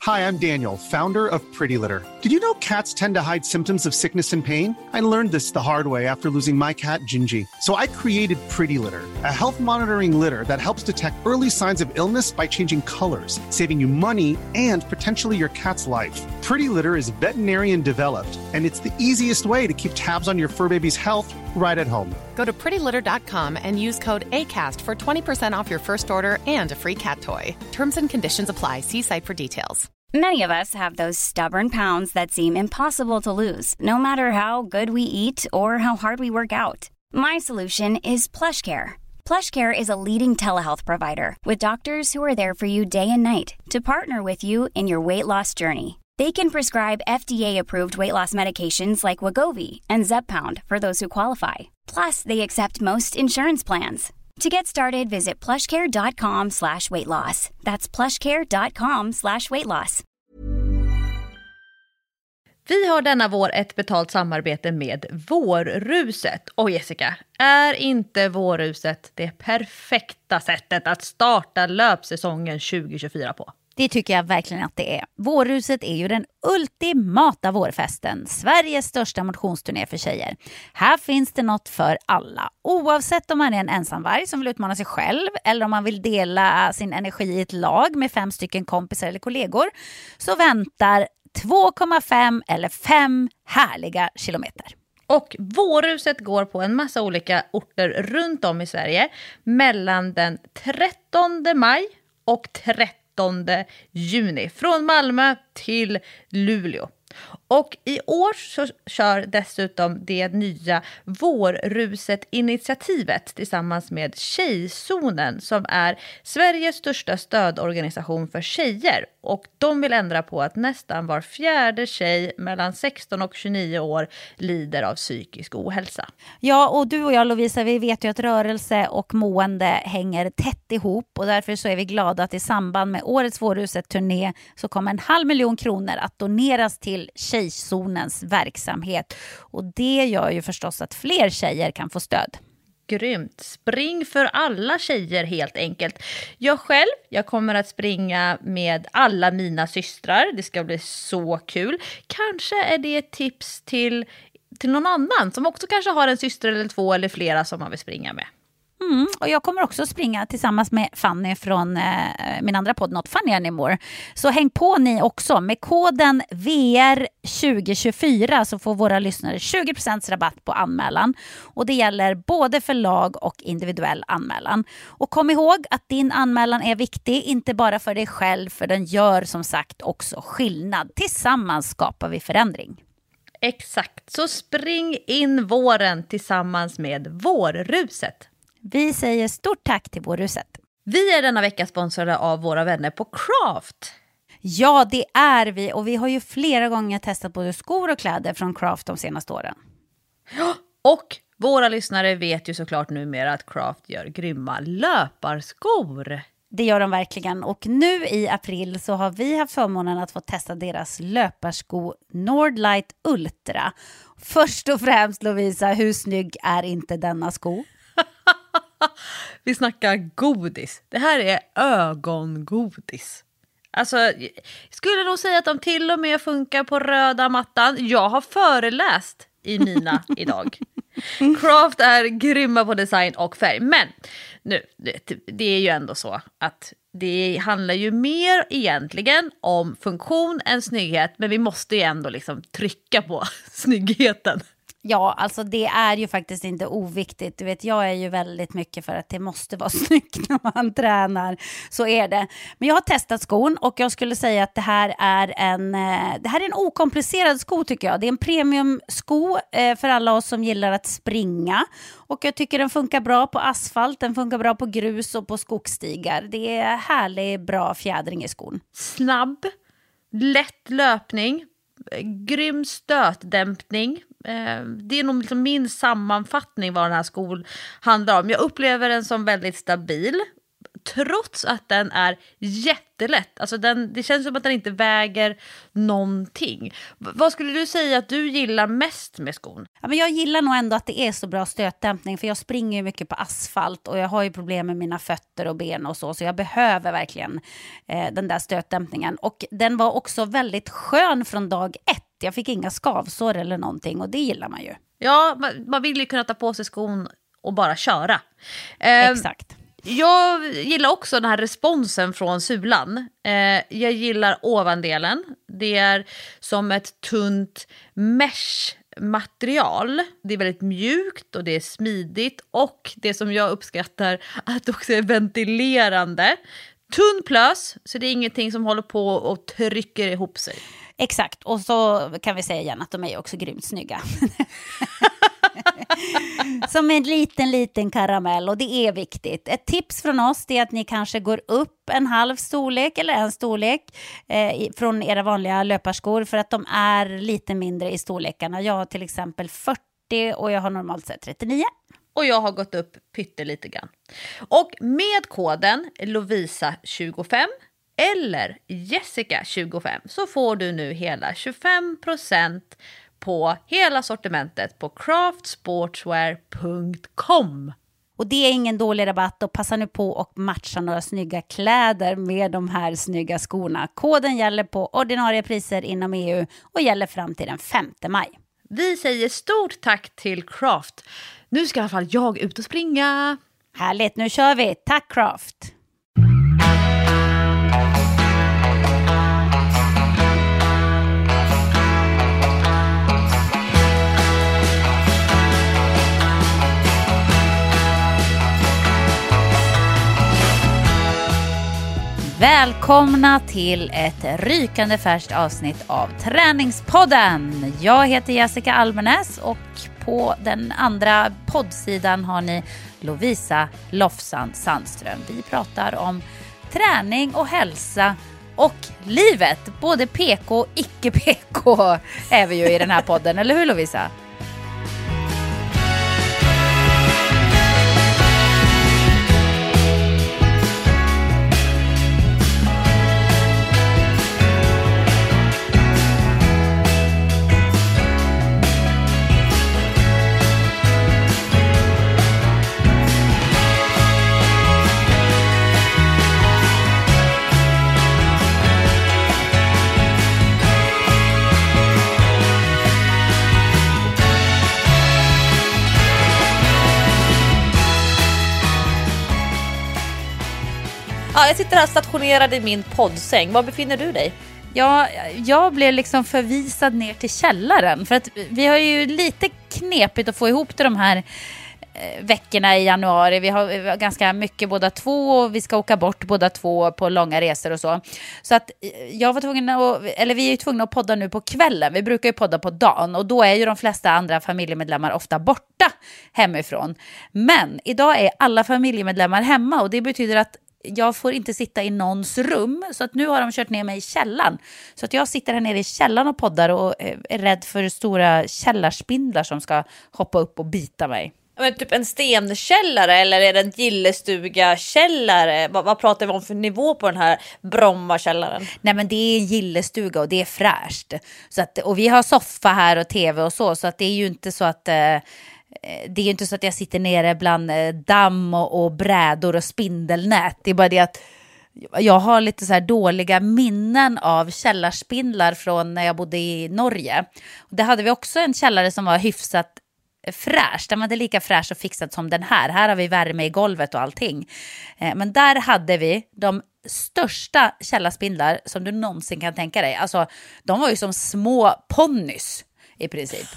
Hi, I'm Daniel, founder of Pretty Litter. Did you know cats tend to hide symptoms of sickness and pain? I learned this the hard way after losing my cat, Gingy. So I created Pretty Litter, a health monitoring litter that helps detect early signs of illness by changing colors, saving you money and potentially your cat's life. Pretty Litter is veterinarian developed, and it's the easiest way to keep tabs on your fur baby's health right at home. Go to prettylitter.com and use code ACAST for 20% off your first order and a free cat toy. Terms and conditions apply. See site for details. Many of us have those stubborn pounds that seem impossible to lose, no matter how good we eat or how hard we work out. My solution is PlushCare. PlushCare is a leading telehealth provider with doctors who are there for you day and night to partner with you in your weight loss journey. They can prescribe FDA-approved weight loss medications like Wegovy and Zepbound for those who qualify. Plus, they accept most insurance plans. To get started, visit plushcare.com/weightloss. That's plushcare.com/weightloss. Vi har denna vår ett betalt samarbete med Vårruset. Och Jessica, är inte Vårruset det perfekta sättet att starta löpsäsongen 2024 på? Det tycker jag verkligen att det är. Vårruset är ju den ultimata vårfesten. Sveriges största motionsturné för tjejer. Här finns det något för alla. Oavsett om man är en ensamvarg som vill utmana sig själv eller om man vill dela sin energi i ett lag med 5 stycken kompisar eller kollegor, så väntar 2,5 eller 5 härliga kilometer. Och Vårruset går på en massa olika orter runt om i Sverige mellan den 13 maj och 13 juni. Från Malmö till Luleå. Och i år så kör dessutom det nya Vårruset-initiativet tillsammans med Tjejzonen som är Sveriges största stödorganisation för tjejer. Och de vill ändra på att nästan var 4:e tjej mellan 16 och 29 år lider av psykisk ohälsa. Ja, och du och jag, Lovisa, vi vet ju att rörelse och mående hänger tätt ihop, och därför så är vi glada att i samband med årets Vårruset-turné så kommer 500 000 kronor att doneras till Tjejzonens verksamhet. Och det gör ju förstås att fler tjejer kan få stöd. Grymt. Spring för alla tjejer helt enkelt. Jag kommer att springa med alla mina systrar. Det ska bli så kul. Kanske är det ett tips till någon annan som också kanske har en syster eller 2 eller flera som man vill springa med. Och jag kommer också springa tillsammans med Fanny från min andra podd Not Funny Anymore. Så häng på ni också. Med koden VR2024 så får våra lyssnare 20% rabatt på anmälan. Och det gäller både för lag och individuell anmälan. Och kom ihåg att din anmälan är viktig, inte bara för dig själv, för den gör som sagt också skillnad. Tillsammans skapar vi förändring. Exakt, så spring in våren tillsammans med Vårruset. Vi säger stort tack till Vårruset. Vi är denna vecka sponsrade av våra vänner på Craft. Ja, det är vi. Och vi har ju flera gånger testat både skor och kläder från Craft de senaste åren. Och våra lyssnare vet ju såklart numera att Craft gör grymma löparskor. Det gör de verkligen. Och nu i april så har vi haft förmånen att få testa deras löparsko Nordlight Ultra. Först och främst, Lovisa, hur snygg är inte denna sko? Vi snackar godis. Det här är ögongodis. Alltså, jag skulle nog säga att de till och med funkar på röda mattan. Jag har föreläst i mina idag. Craft är grymma på design och färg. Men nu, det är ju ändå så att det handlar ju mer egentligen om funktion än snygghet. Men vi måste ju ändå liksom trycka på snyggheten. Ja, alltså det är ju faktiskt inte oviktigt. Du vet, jag är ju väldigt mycket för att det måste vara snyggt när man tränar. Så är det. Men jag har testat skon och jag skulle säga att det här är en okomplicerad sko tycker jag. Det är en premiumsko för alla oss som gillar att springa. Och jag tycker den funkar bra på asfalt, den funkar bra på grus och på skogsstigar. Det är härlig, bra fjädring i skon. Snabb, lätt löpning, grym stötdämpning. Det är nog liksom min sammanfattning vad den här skon handlar om. Jag upplever den som väldigt stabil. trots att den är jättelätt. Alltså det känns som att den inte väger någonting. Vad skulle du säga att du gillar mest med skon? Ja, men jag gillar nog ändå att det är så bra stötdämpning, för jag springer ju mycket på asfalt och jag har ju problem med mina fötter och ben och så jag behöver verkligen den där stötdämpningen. Och den var också väldigt skön från dag 1. Jag fick inga skavsår eller någonting och det gillar man ju. Ja, man vill ju kunna ta på sig skon och bara köra. Exakt. Jag gillar också den här responsen från sulan. Jag gillar ovandelen. Det är som ett tunt mesh-material. Det är väldigt mjukt och det är smidigt. Och det som jag uppskattar, att det också är ventilerande. Tunn plös, så det är ingenting som håller på och trycker ihop sig. Exakt, och så kan vi säga igen att de är också grymt snygga. Som en liten karamell, och det är viktigt. Ett tips från oss är att ni kanske går upp en halv storlek eller en storlek från era vanliga löparskor, för att de är lite mindre i storlekarna. Jag har till exempel 40 och jag har normalt sett 39. Och jag har gått upp pyttelite grann. Och med koden Lovisa25 eller Jessica25 så får du nu hela 25% på hela sortimentet på craftsportswear.com. Och det är ingen dålig rabatt, och passa nu på och matcha några snygga kläder med de här snygga skorna. Koden gäller på ordinarie priser inom EU och gäller fram till den 5 maj. Vi säger stort tack till Craft. Nu ska i alla fall jag ut och springa. Härligt, nu kör vi. Tack Craft! Välkomna till ett rykande färskt avsnitt av Träningspodden. Jag heter Jessica Almenäs och på den andra poddsidan har ni Lovisa Lofsan Sandström. Vi pratar om träning och hälsa och livet. Både PK och icke-PK är vi ju i den här podden, eller hur Lovisa? Ja, jag sitter här stationerad i min poddsäng. Var befinner du dig? Ja, jag blev liksom förvisad ner till källaren. För att vi har ju lite knepigt att få ihop till de här veckorna i januari. Vi har ganska mycket båda två och vi ska åka bort båda två på långa resor och så. Så att jag var tvungen vi är ju tvungna att podda nu på kvällen. Vi brukar ju podda på dagen och då är ju de flesta andra familjemedlemmar ofta borta hemifrån. Men idag är alla familjemedlemmar hemma och det betyder att jag får inte sitta i någons rum, så att nu har de kört ner mig i källaren. Så att jag sitter här nere i källaren och poddar och är rädd för stora källarspindlar som ska hoppa upp och bita mig. Men typ en stenkällare eller är det en gillestuga-källare? Vad pratar vi om för nivå på den här Bromma-källaren? Nej, men det är en gillestuga och det är fräscht. Så att, och vi har soffa här och tv och så att det är ju inte så att... Det är ju inte så att jag sitter nere bland damm och brädor och spindelnät. Det är bara det att jag har lite så här dåliga minnen av källarspindlar från när jag bodde i Norge. Och där hade vi också en källare som var hyfsat fräsch. Den var inte lika fräsch och fixad som den här. Här har vi värme i golvet och allting. Men där hade vi de största källarspindlar som du någonsin kan tänka dig. Alltså, de var ju som små ponnys i princip.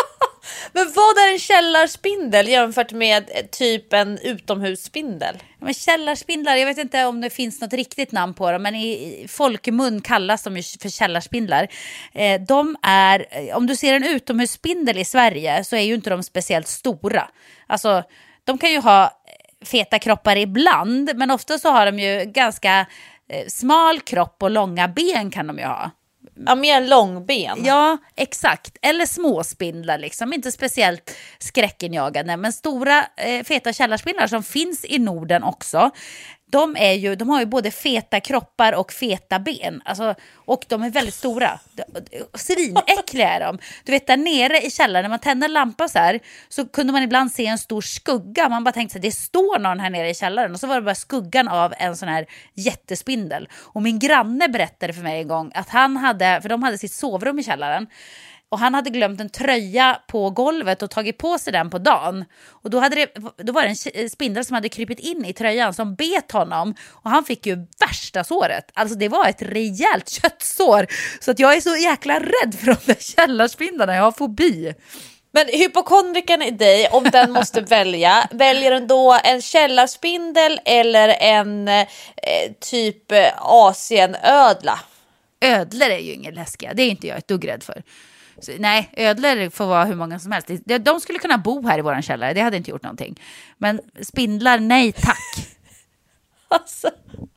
Men vad är en källarspindel jämfört med typ en utomhusspindel? Men källarspindlar, jag vet inte om det finns något riktigt namn på dem, men i folkmun kallas de för källarspindlar. De är, om du ser en utomhusspindel i Sverige så är ju inte de speciellt stora. Alltså, de kan ju ha feta kroppar ibland, men ofta så har de ju ganska smal kropp och långa ben kan de ju ha. Ja, mer långben. Ja, exakt. Eller småspindlar liksom. Inte speciellt skräckinjagande. Men stora feta källarspindlar som finns i Norden också. de har ju både feta kroppar och feta ben. Alltså, och de är väldigt stora. Svinäckliga är de. Du vet, där nere i källaren, när man tänder lampan så här, så kunde man ibland se en stor skugga. Man bara tänkte sig, det står någon här nere i källaren. Och så var det bara skuggan av en sån här jättespindel. Och min granne berättade för mig en gång att för de hade sitt sovrum i källaren. Och han hade glömt en tröja på golvet och tagit på sig den på dagen. Och då var det en spindel som hade krypit in i tröjan som bet honom. Och han fick ju värsta såret. Alltså det var ett rejält köttsår. Så att jag är så jäkla rädd för de där källarspindlarna. Jag har fobi. Men hypokondriken i dig, om den måste väljer den då en källarspindel eller en typ asienödla? Ödlor är ju ingen läskiga. Det är inte jag ett dugg rädd för. Så, nej, ödlor får vara hur många som helst. De skulle kunna bo här i våran källare. Det hade inte gjort någonting. Men spindlar, nej tack. Alltså,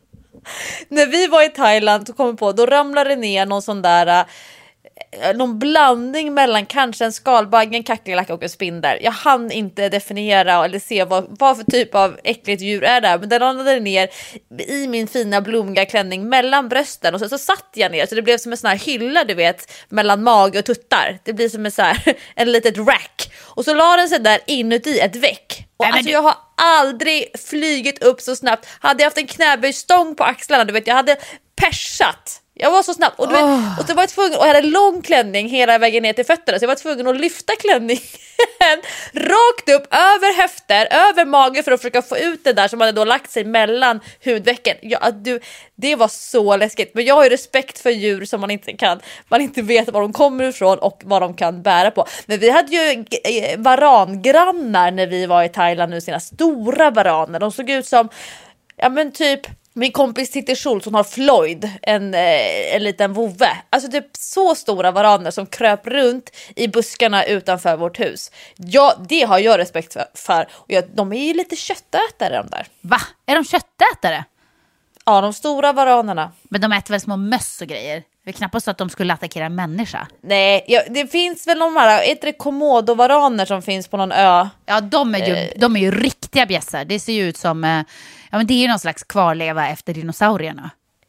när vi var i Thailand så kom vi på, då ramlade det ner någon sån där någon blandning mellan kanske en skalbagge, en kackerlacka och en spindel. Jag hann inte definiera eller se vad för typ av äckligt djur är det, men den landade ner i min fina blommiga klänning mellan brösten, och så satt jag ner så det blev som en sån här hylla, du vet, mellan mage och tuttar. Det blir som en litet rack, och så la den sig där inuti ett väck. Och alltså, jag har aldrig flygit upp så snabbt. Hade jag haft en knäböjstång på axlarna, du vet, jag hade persat. Jag var så snabb, och du vet, och så var jag tvungen, och jag hade lång klänning hela vägen ner till fötterna, så jag var tvungen att lyfta klänningen rakt upp över höfter, över magen, för att försöka få ut det där som hade då lagt sig mellan hudvecken. Det var så läskigt. Men jag har ju respekt för djur som man inte vet var de kommer ifrån och vad de kan bära på. Men vi hade ju varangrannar när vi var i Thailand nu, sina stora varaner. De såg ut som, ja men typ min kompis Titti Schultz, hon har Floyd, en liten vovve. Alltså typ så stora varaner som kröp runt i buskarna utanför vårt hus. Ja, det har jag respekt för. Och de är ju lite köttätare, de där. Va? Är de köttätare? Ja, de stora varanerna. Men de äter väl små möss och grejer? Det är knappast så att de skulle attackera en människa. Nej, det finns väl de här, är det komodo-varaner som finns på någon ö? Ja, de är ju riktiga bjässar. Det ser ju ut som, ja men det är ju någon slags kvarleva efter dinosaurierna.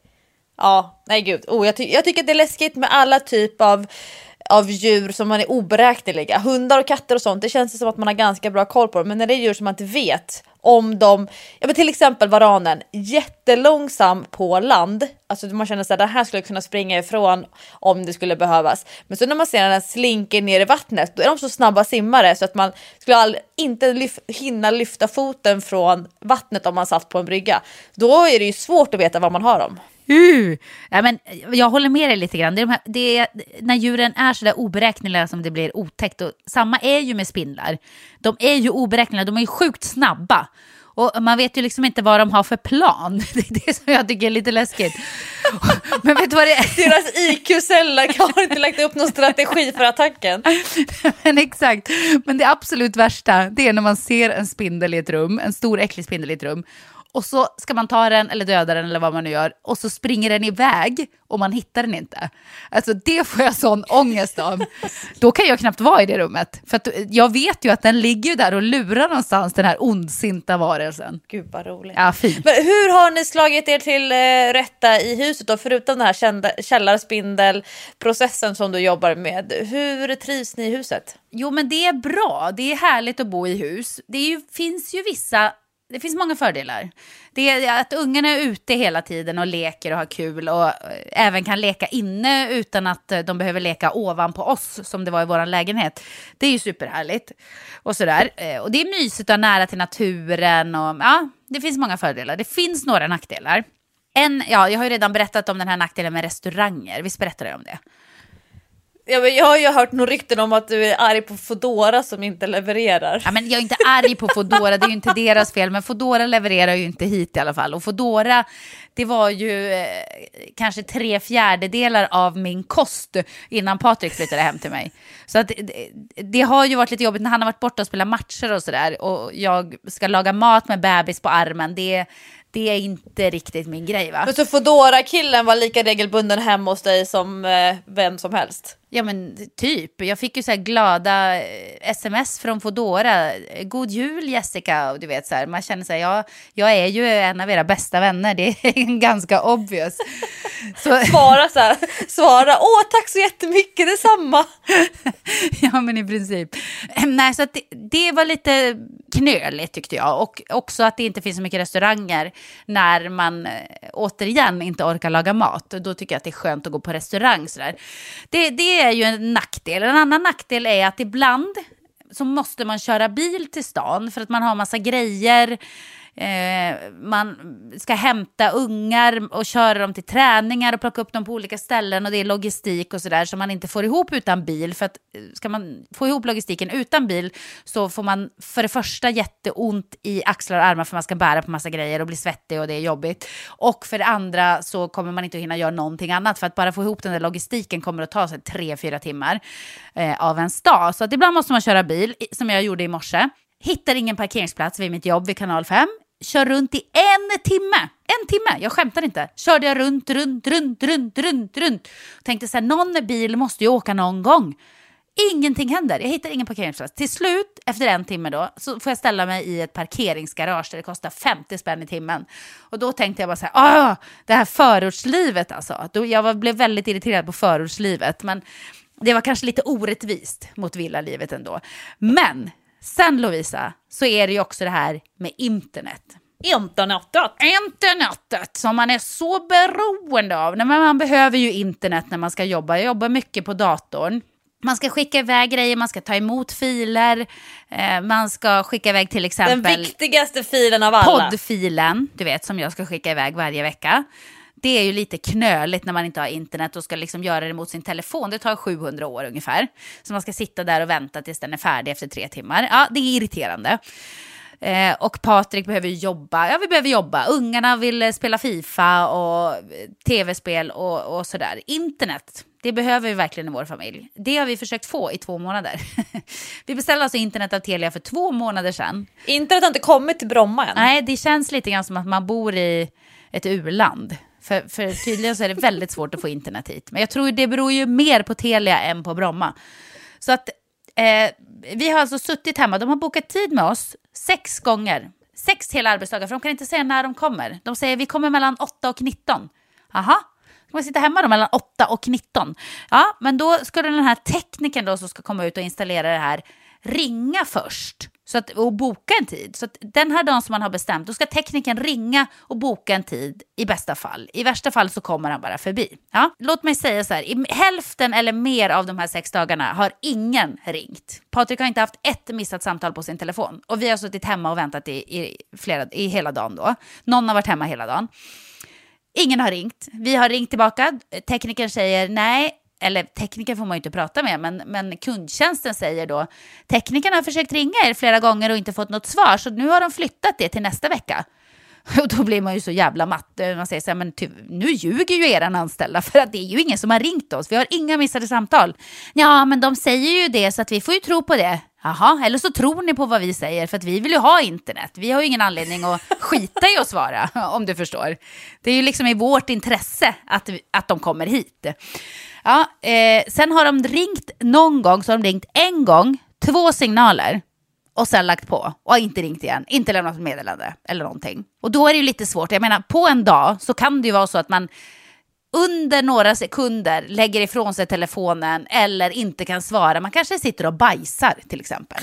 Ja, nej gud. Jag tycker att det är läskigt med alla typ av djur som man är oberäkneliga. Hundar och katter och sånt, det känns som att man har ganska bra koll på dem. Men när det är djur som man inte vet om dem, ja men till exempel varanen, jättelångsam på land. Alltså man känner sig att det här skulle kunna springa ifrån om det skulle behövas. Men så när man ser den slinker ner i vattnet, då är de så snabba simmare så att man skulle inte hinna lyfta foten från vattnet om man satt på en brygga. Då är det ju svårt att veta vad man har dem. Ja, men jag håller med dig lite grann. Det är när djuren är så där oberäkneliga som det blir otäckt. Och samma är ju med spindlar. De är ju oberäkneliga, de är ju sjukt snabba. Och man vet ju liksom inte vad de har för plan. Det är det som jag tycker är lite läskigt. Men vet du vad det är? Deras IQ-celler har inte lagt upp någon strategi för attacken. Men exakt. Men det absolut värsta, det är när man ser en spindel i ett rum. En stor äcklig spindel i ett rum. Och så ska man ta den eller döda den eller vad man nu gör. Och så springer den iväg och man hittar den inte. Alltså det får jag sån ångest av. Då kan jag knappt vara i det rummet. För att jag vet ju att den ligger där och lurar någonstans, den här ondsinta varelsen. Gud vad roligt. Ja, fint. Men hur har ni slagit er till rätta i huset då? Förutom den här källarspindelprocessen som du jobbar med. Hur trivs ni i huset? Jo men det är bra. Det är härligt att bo i hus. Det finns många fördelar. Det är att ungarna är ute hela tiden och leker och har kul och även kan leka inne utan att de behöver leka ovanpå oss som det var i vår lägenhet. Det är ju superhärligt och sådär. Och det är mysigt och nära till naturen och ja, det finns många fördelar. Det finns några nackdelar. Jag har ju redan berättat om den här nackdelen med restauranger. Visst berättade jag om det? Ja, men jag har ju hört några rykten om att du är arg på Foodora som inte levererar. Ja, men jag är inte arg på Foodora, det är ju inte deras fel. Men Foodora levererar ju inte hit i alla fall. Och Foodora, det var ju kanske 3/4 av min kost innan Patrik flyttade hem till mig. Så att det har ju varit lite jobbigt när han har varit borta och spelat matcher och sådär. Och jag ska laga mat med bebis på armen. det är inte riktigt min grej, va? Men så Foodora-killen var lika regelbunden hemma hos dig som vem som helst? Ja, men typ. Jag fick ju så här glada sms från Foodora. God jul, Jessica. Och du vet så här, man känner sig, jag är ju en av era bästa vänner. Det är ganska obvious. Så... Svara, tack så jättemycket, detsamma. Ja, men i princip. Nej, så att det var lite knöligt tyckte jag. Och också att det inte finns så mycket restauranger när man återigen inte orkar laga mat. Då tycker jag att det är skönt att gå på restaurang sådär. Det är ju en nackdel. En annan nackdel är att ibland så måste man köra bil till stan för att man har massa grejer. Man ska hämta ungar och köra dem till träningar och plocka upp dem på olika ställen, och det är logistik och sådär som man inte får ihop utan bil. För att ska man få ihop logistiken utan bil så får man för det första jätteont i axlar och armar för man ska bära på massa grejer och bli svettig och det är jobbigt. Och för det andra så kommer man inte att hinna göra någonting annat, för att bara få ihop den där logistiken kommer att ta sig 3-4 timmar av en dag. Så att ibland måste man köra bil, som jag gjorde i morse. Hittar ingen parkeringsplats vid mitt jobb vid kanal 5. Kör runt i en timme, jag skämtar inte. Körde jag runt. Tänkte så här, någon bil måste ju åka någon gång. Ingenting händer, jag hittar ingen parkeringsplats. Till slut, efter en timme då, så får jag ställa mig i ett parkeringsgarage där det kostar 50 spänn i timmen. Och då tänkte jag bara så här, det här förortslivet alltså. Jag blev väldigt irriterad på förortslivet, men det var kanske lite orättvist mot villalivet ändå. Men... sen, Lovisa, så är det ju också det här med internet. Internetet som man är så beroende av. Men man behöver ju internet när man ska jobba. Jag jobbar mycket på datorn. Man ska skicka iväg grejer, man ska ta emot filer. Man ska skicka iväg till exempel... den viktigaste filen av alla. Poddfilen, du vet, som jag ska skicka iväg varje vecka. Det är ju lite knöligt när man inte har internet och ska liksom göra det mot sin telefon. Det tar 700 år ungefär. Så man ska sitta där och vänta tills den är färdig efter 3 timmar. Ja, det är irriterande. Och Patrik behöver jobba. Ja, vi behöver jobba. Ungarna vill spela FIFA och tv-spel och sådär. Internet, det behöver vi verkligen i vår familj. Det har vi försökt få i 2 månader. Vi beställde alltså internet av Telia för 2 månader sedan. Internet har inte kommit till Bromma än. Nej, det känns lite grann som att man bor i ett u-land. För tydligen så är det väldigt svårt att få internet hit. Men jag tror det beror ju mer på Telia än på Bromma. Så att vi har alltså suttit hemma. De har bokat tid med oss 6 gånger. 6 hela arbetsdagar, för de kan inte säga när de kommer. De säger vi kommer mellan 8 och 19. Aha, ska man sitta hemma då mellan 8 och 19? Ja, men då skulle den här teknikern då som ska komma ut och installera det här ringa först. Och boka en tid. Så att den här dagen som man har bestämt, då ska tekniken ringa och boka en tid i bästa fall. I värsta fall så kommer han bara förbi. Ja? Låt mig säga så här, i hälften eller mer av de här 6 dagarna har ingen ringt. Patrik har inte haft ett missat samtal på sin telefon. Och vi har suttit hemma och väntat i hela dagen då. Någon har varit hemma hela dagen. Ingen har ringt. Vi har ringt tillbaka. Teknikern säger nej. Eller tekniker får man ju inte prata med, men kundtjänsten säger då teknikerna har försökt ringa er flera gånger och inte fått något svar, så nu har de flyttat det till nästa vecka. Och då blir man ju så jävla matt. Man säger så här, men nu ljuger ju eran anställda, för att det är ju ingen som har ringt oss. Vi har inga missade samtal. Ja, men de säger ju det, så att vi får ju tro på det. Jaha, eller så tror ni på vad vi säger, för att vi vill ju ha internet. Vi har ju ingen anledning att skita i att svara, om du förstår. Det är ju liksom i vårt intresse att de kommer hit. Ja, sen har de ringt någon gång, så har de ringt en gång, 2 signaler och sen lagt på och inte ringt igen, inte lämnat meddelande eller någonting. Och då är det ju lite svårt, jag menar på en dag så kan det ju vara så att man under några sekunder lägger ifrån sig telefonen eller inte kan svara. Man kanske sitter och bajsar till exempel.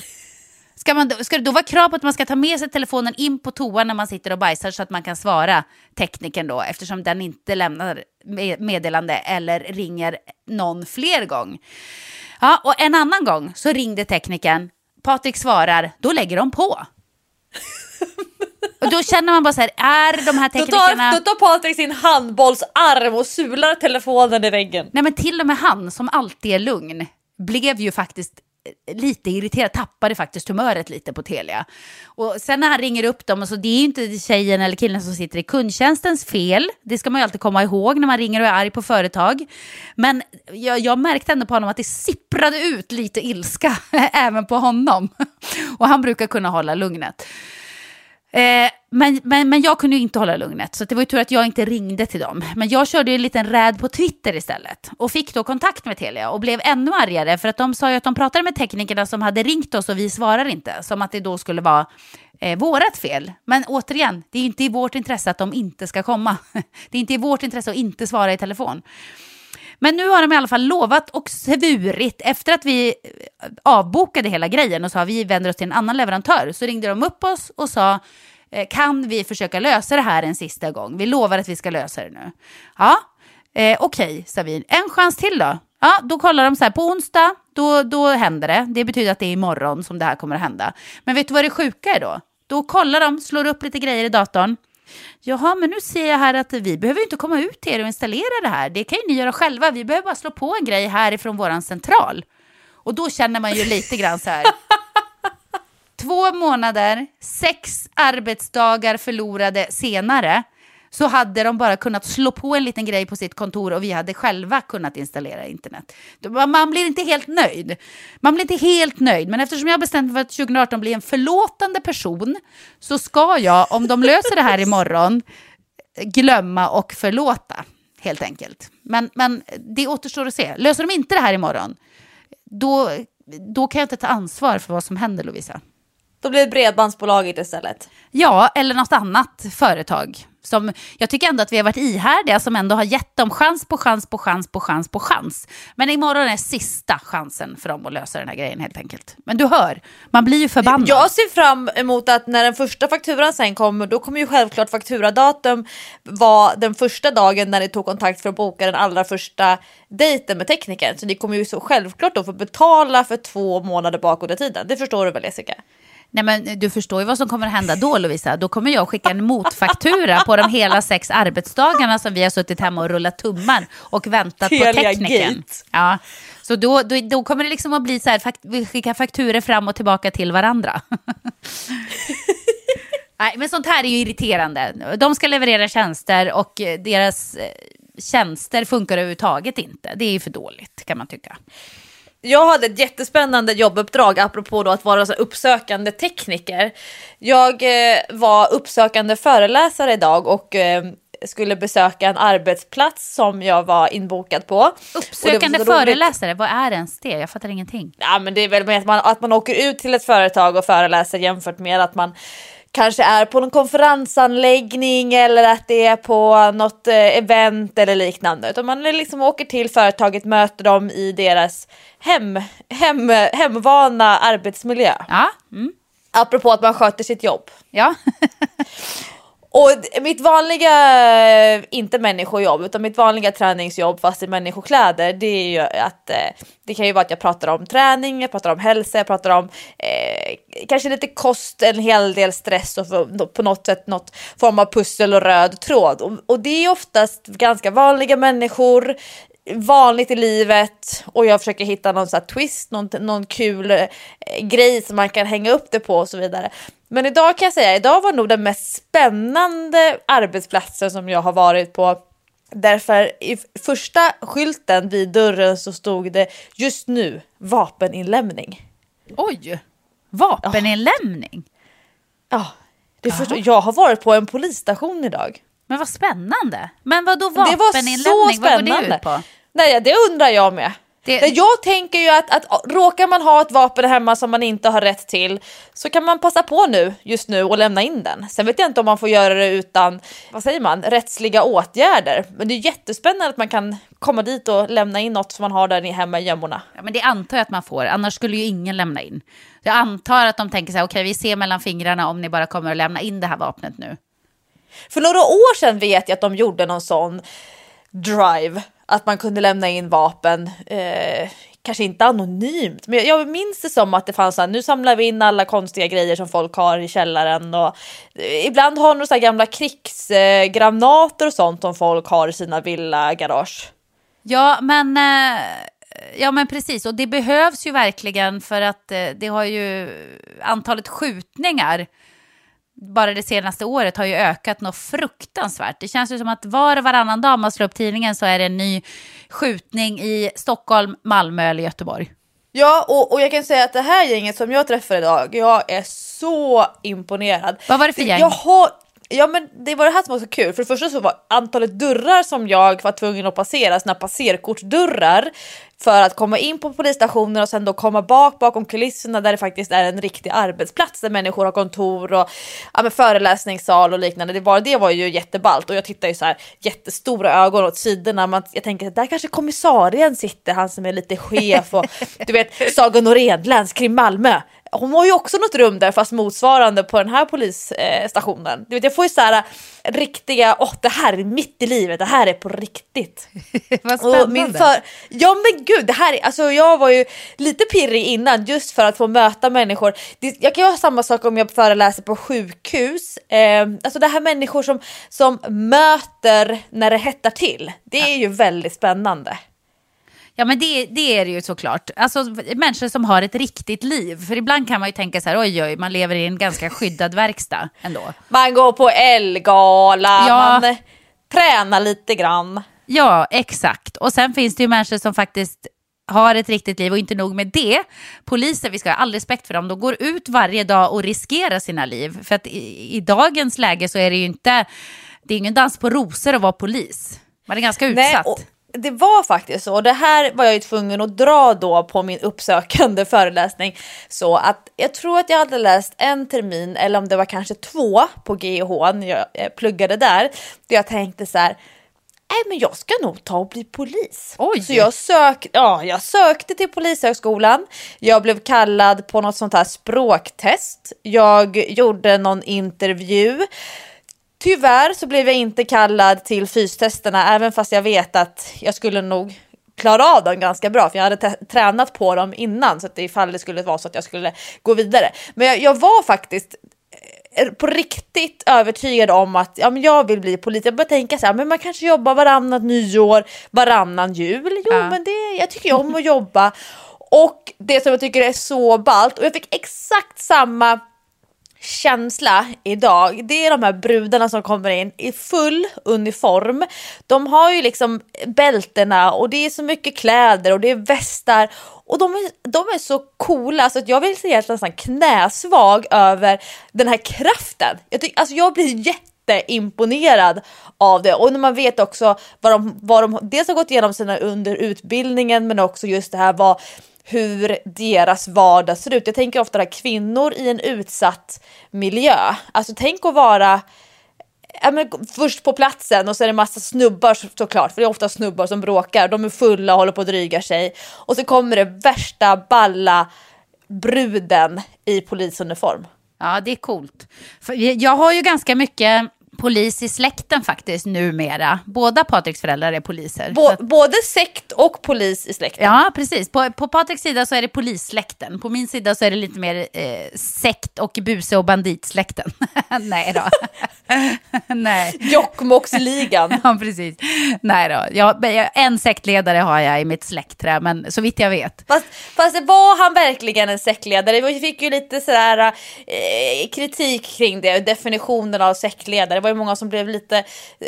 Ska det då vara krav på att man ska ta med sig telefonen in på toan när man sitter och bajsar så att man kan svara tekniken då, eftersom den inte lämnar meddelande eller ringer någon fler gång. Ja, och en annan gång så ringde tekniken, Patrik svarar, då lägger de på. Och då känner man bara så här, är de här teknikerna... Då tar Patrik sin handbollsarm och sular telefonen i väggen. Nej, men till och med han som alltid är lugn blev ju faktiskt lite irriterad, tappade faktiskt humöret lite på Telia. Och sen när han ringer upp dem, så det är ju inte tjejen eller killen som sitter i kundtjänstens fel. Det ska man ju alltid komma ihåg när man ringer och är arg på företag. Men jag märkte ändå på honom att det sipprade ut lite ilska även på honom. Och han brukar kunna hålla lugnet. Men jag kunde ju inte hålla lugnet, så det var ju tur att jag inte ringde till dem. Men jag körde ju en liten räd på Twitter istället och fick då kontakt med Telia och blev ännu argare för att de sa ju att de pratade med teknikerna som hade ringt oss och vi svarar inte, som att det då skulle vara vårat fel. Men återigen, det är inte i vårt intresse att de inte ska komma. Det är inte i vårt intresse att inte svara i telefon. Men nu har de i alla fall lovat och svurit. Efter att vi avbokade hela grejen och sa vi vänder oss till en annan leverantör, så ringde de upp oss och sa, kan vi försöka lösa det här en sista gång? Vi lovar att vi ska lösa det nu. Ja, okej, sa vi. En chans till då? Ja, då kollar de så här, på onsdag, då händer det. Det betyder att det är imorgon som det här kommer att hända. Men vet du vad det sjuka är då? Då kollar de, slår upp lite grejer i datorn. Jaha, men nu ser jag här att vi behöver inte komma ut till er och installera det här. Det kan ju ni göra själva. Vi behöver bara slå på en grej härifrån våran central. Och då känner man ju lite grann så här. 2 månader, 6 arbetsdagar förlorade senare, så hade de bara kunnat slå på en liten grej på sitt kontor och vi hade själva kunnat installera internet. Man blir inte helt nöjd. Men eftersom jag bestämt mig för att 2018 blir en förlåtande person, så ska jag, om de löser det här imorgon, glömma och förlåta, helt enkelt. Men det återstår att se. Löser de inte det här imorgon, då kan jag inte ta ansvar för vad som händer, Lovisa. Då blir det bredbandsbolaget istället. Ja, eller något annat företag. Som, jag tycker ändå att vi har varit ihärdiga, som ändå har gett dem chans på chans. Men imorgon är sista chansen för dem att lösa den här grejen, helt enkelt. Men du hör, man blir ju förbannad. Jag ser fram emot att när den första fakturan sen kommer, då kommer ju självklart fakturadatum vara den första dagen när ni tog kontakt för att boka den allra första dejten med teknikern. Så ni kommer ju så självklart då få betala för 2 månader bakåt i tiden. Det förstår du väl, Jessica? Nej, men du förstår ju vad som kommer att hända då, Lovisa. Då kommer jag skicka en motfaktura på de hela 6 arbetsdagarna som vi har suttit hemma och rullat tummar och väntat på tekniken. Ja. Så då kommer det liksom att bli så här, vi skickar fakturer fram och tillbaka till varandra. Nej, men sånt här är ju irriterande. De ska leverera tjänster och deras tjänster funkar överhuvudtaget inte. Det är ju för dåligt, kan man tycka. Jag hade ett jättespännande jobbuppdrag apropå då att vara så uppsökande tekniker. Jag var uppsökande föreläsare idag och skulle besöka en arbetsplats som jag var inbokad på. Uppsökande föreläsare, vad är ens det? Jag fattar ingenting. Ja, men det är väl med att man åker ut till ett företag och föreläser, jämfört med att man kanske är på någon konferensanläggning eller att det är på något event eller liknande. Utan man liksom åker till företaget, möter dem i deras hemvana arbetsmiljö. Ja. Apropå att man sköter sitt jobb. Ja. Och mitt vanliga, inte människojobb, utan mitt vanliga träningsjobb fast i människokläder, det är ju att det kan ju vara att jag pratar om träning, jag pratar om hälsa, jag pratar om kanske lite kost, en hel del stress och på något sätt något form av pussel och röd tråd. Och det är oftast ganska vanliga människor, vanligt i livet, och jag försöker hitta någon sån här twist, någon kul grej som man kan hänga upp det på och så vidare. Men idag kan jag säga, idag var nog den mest spännande arbetsplatsen som jag har varit på. Därför i första skylten vid dörren så stod det just nu vapeninlämning. Oj, vapeninlämning? Ja, det förstår jag. Har varit på en polisstation idag. Men vad spännande. Men vad då vapeninlämning? Det var så spännande. Vad går det ut på? Nej, det undrar jag med. Jag tänker ju att råkar man ha ett vapen hemma som man inte har rätt till, så kan man passa på just nu och lämna in den. Sen vet jag inte om man får göra det utan, vad säger man, rättsliga åtgärder. Men det är jättespännande att man kan komma dit och lämna in något som man har där hemma i gömmorna. Ja, men det antar jag att man får, annars skulle ju ingen lämna in. Jag antar att de tänker så här, okej, vi ser mellan fingrarna om ni bara kommer att lämna in det här vapnet nu. För några år sedan vet jag att de gjorde någon sån drive, att man kunde lämna in vapen, kanske inte anonymt, men jag minns det som att det fanns så här, nu samlar vi in alla konstiga grejer som folk har i källaren, och ibland har de så här gamla krigsgranater och sånt som folk har i sina villagarage. Ja, men precis, och det behövs ju verkligen, för att det har ju antalet skjutningar bara det senaste året har ju ökat något fruktansvärt. Det känns ju som att var och varannan dag man slår upp tidningen så är det en ny skjutning i Stockholm, Malmö eller Göteborg. Ja, och jag kan säga att det här gänget som jag träffade idag, jag är så imponerad. Vad var det för gäng? Ja, men det var det här som var så kul. För det första så var antalet dörrar som jag var tvungen att passera, såna passerkortsdörrar, för att komma in på polisstationen och sen då komma bakom kulisserna där det faktiskt är en riktig arbetsplats där människor har kontor och föreläsningssal och liknande. Det var ju jätteballt, och jag tittar ju så här jättestora ögon åt sidorna. Jag tänker att där kanske kommissarien sitter, han som är lite chef, och du vet, Saga Norén, länskrim Malmö. Hon har ju också något rum där, fast motsvarande på den här polisstationen. Du vet, jag får ju så här riktiga, det här är mitt i livet, det här är på riktigt. Vad spännande. Ja men gud, det här är, alltså jag var ju lite pirrig innan just för att få möta människor. Jag kan göra samma sak om jag föreläser på sjukhus. Alltså det här människor som möter när det hettar till. Det är ju väldigt spännande. Ja, men det är det ju såklart. Alltså människor som har ett riktigt liv. För ibland kan man ju tänka så här, oj, man lever i en ganska skyddad verkstad ändå. Man går på Elgala, man tränar lite grann. Ja, exakt. Och sen finns det ju människor som faktiskt har ett riktigt liv, och inte nog med det. Poliser, vi ska ha all respekt för dem. De går ut varje dag och riskerar sina liv. För att i dagens läge så är det ju inte, det är ingen dans på rosor att vara polis. Man är ganska utsatt. Nej, det var faktiskt så. Det här var jag ju tvungen att dra då på min uppsökande föreläsning. Så att jag tror att jag hade läst en termin, eller om det var kanske 2 på GH när jag pluggade där. Då jag tänkte så här, nej men jag ska nog ta och bli polis. Oj. Så jag sökte till polishögskolan. Jag blev kallad på något sånt här språktest. Jag gjorde någon intervju. Tyvärr så blev jag inte kallad till fystesterna, även fast jag vet att jag skulle nog klara av dem ganska bra, för jag hade tränat på dem innan, så att ifall det skulle vara så att jag skulle gå vidare. Men jag var faktiskt på riktigt övertygad om att men jag vill bli polis. Jag började tänka så här, men man kanske jobbar varannan nyår, varannan jul. Men jag tycker om att jobba. Och det som jag tycker är så ballt, och jag fick exakt samma känsla idag, det är de här brudarna som kommer in i full uniform. De har ju liksom bältena, och det är så mycket kläder, och det är västar, och de är så coola så att jag vill säga nästan knäsvag över den här kraften. Jag blir jätteimponerad av det, och när man vet också vad de dels har gått igenom under utbildningen, men också just det här hur deras vardag ser ut. Jag tänker ofta att kvinnor i en utsatt miljö. Alltså tänk att vara först på platsen, och så är det massa snubbar såklart. För det är ofta snubbar som bråkar. De är fulla och håller på att dryga sig. Och så kommer det värsta balla bruden i polisuniform. Ja, det är coolt. För jag har ju ganska mycket polis i släkten faktiskt numera. Båda Patriks föräldrar är poliser. Både sekt och polis i släkten. Ja, precis. På Patriks sida så är det polissläkten. På min sida så är det lite mer sekt- och buse- och banditsläkten. Nej då. Nej. Jokkmokksligan. Ja, precis. Nej då. En sektledare har jag i mitt släktträd, men så vitt jag vet. Fast det var han verkligen en sektledare? Vi fick ju lite sådär kritik kring det, definitionen av sektledare. Det var ju många som blev lite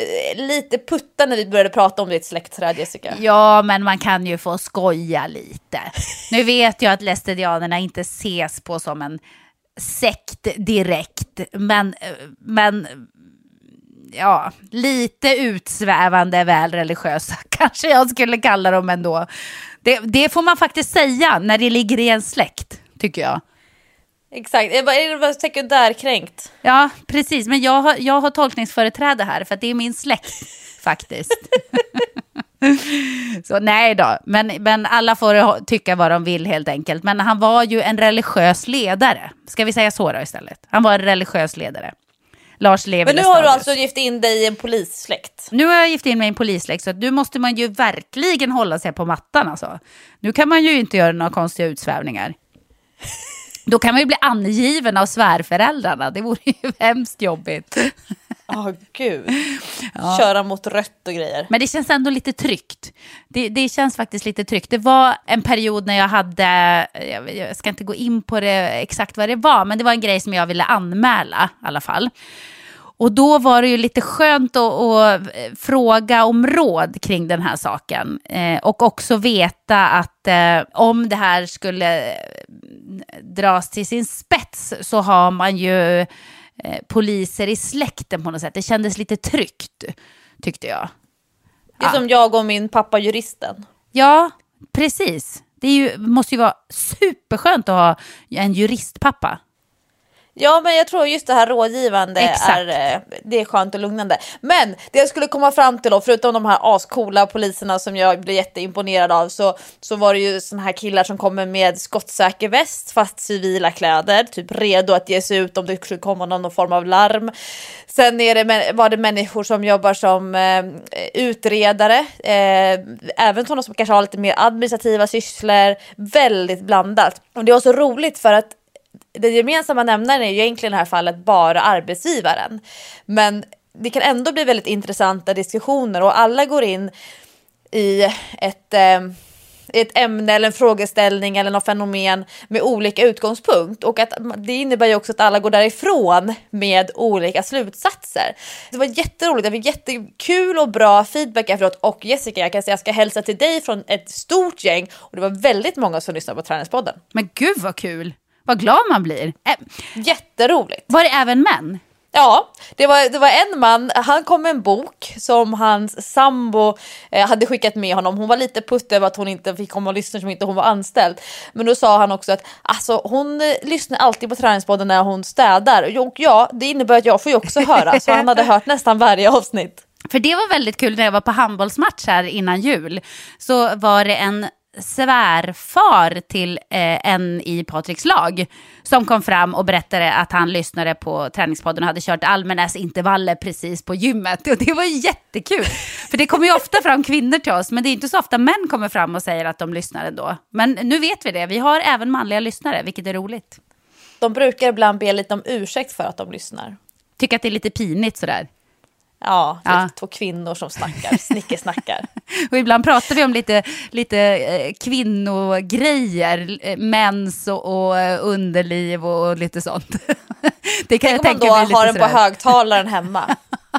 putta när vi började prata om ditt släktträd, Jessica. Ja, men man kan ju få skoja lite. Nu vet jag att lästedianerna inte ses på som en sekt direkt, men ja, lite utsvävande väl religiösa kanske jag skulle kalla dem ändå. Det får man faktiskt säga när det ligger i en släkt, tycker jag. Exakt, är det sekundärkränkt? Ja, precis, men jag har tolkningsföreträde här, för att det är min släkt faktiskt. Så nej då, men alla får tycka vad de vill helt enkelt. Men han var ju en religiös ledare. Ska vi säga så då istället? Han var en religiös ledare. Lars Levi. Men nu har du alltså gift in dig i en polissläkt. Nu har jag gift in mig i en polissläkt, så att nu måste man ju verkligen hålla sig på mattan alltså. Nu kan man ju inte göra några konstiga utsvävningar. Då kan man ju bli angiven av svärföräldrarna. Det vore ju hemskt jobbigt. Gud. Ja. Köra mot rött och grejer. Men det känns ändå lite tryggt. Det känns faktiskt lite tryggt. Det var en period när jag hade, jag ska inte gå in på det exakt vad det var, men det var en grej som jag ville anmäla i alla fall. Och då var det ju lite skönt att fråga om råd kring den här saken. Och också veta att om det här skulle dras till sin spets så har man ju poliser i släkten på något sätt. Det kändes lite tryggt, tyckte jag. Det är som jag och min pappa juristen. Ja, precis. Måste ju vara superskönt att ha en juristpappa. Ja, men jag tror just det här rådgivande det är skönt och lugnande. Men det jag skulle komma fram till då, förutom de här ascoola poliserna som jag blir jätteimponerad av, så var det ju såna här killar som kommer med skottsäker väst fast civila kläder, typ redo att ge sig ut om det skulle komma någon form av larm. Sen var det människor som jobbar som utredare, även sådana som kanske har lite mer administrativa sysslor, väldigt blandat. Och det var så roligt för att den gemensamma nämnaren är ju egentligen i det här fallet bara arbetsgivaren. Men det kan ändå bli väldigt intressanta diskussioner och alla går in i ett ämne eller en frågeställning eller något fenomen med olika utgångspunkt. Och att det innebär ju också att alla går därifrån med olika slutsatser. Det var jätteroligt, det var jättekul och bra feedback efteråt. Och Jessica, jag kan säga jag ska hälsa till dig från ett stort gäng. Och det var väldigt många som lyssnade på Träningspodden. Men gud vad kul! Vad glad man blir. Jätteroligt. Var det även män? Ja, det var en man, han kom med en bok som hans sambo hade skickat med honom. Hon var lite putt över att hon inte fick komma och lyssna som inte hon var anställd. Men då sa han också att alltså, hon lyssnar alltid på Träningspodden när hon städar. Och ja, det innebär att jag får ju också höra. Så han hade hört nästan varje avsnitt. För det var väldigt kul när jag var på handbollsmatch här innan jul. Så var det en svärfar till en i Patriks lag som kom fram och berättade att han lyssnade på Träningspodden och hade kört Almenäs intervaller precis på gymmet. Och det var jättekul, för det kommer ju ofta fram kvinnor till oss, men det är inte så ofta män kommer fram och säger att de lyssnar ändå. Men nu vet vi det, vi har även manliga lyssnare, vilket är roligt. De brukar ibland be lite om ursäkt för att de lyssnar. Tycker att det är lite pinigt sådär. Ja, två kvinnor som snickesnackar. Och ibland pratar vi om lite kvinnogrejer, mens och underliv och lite sånt. Det kan jag tänka man då har den på högtalaren hemma.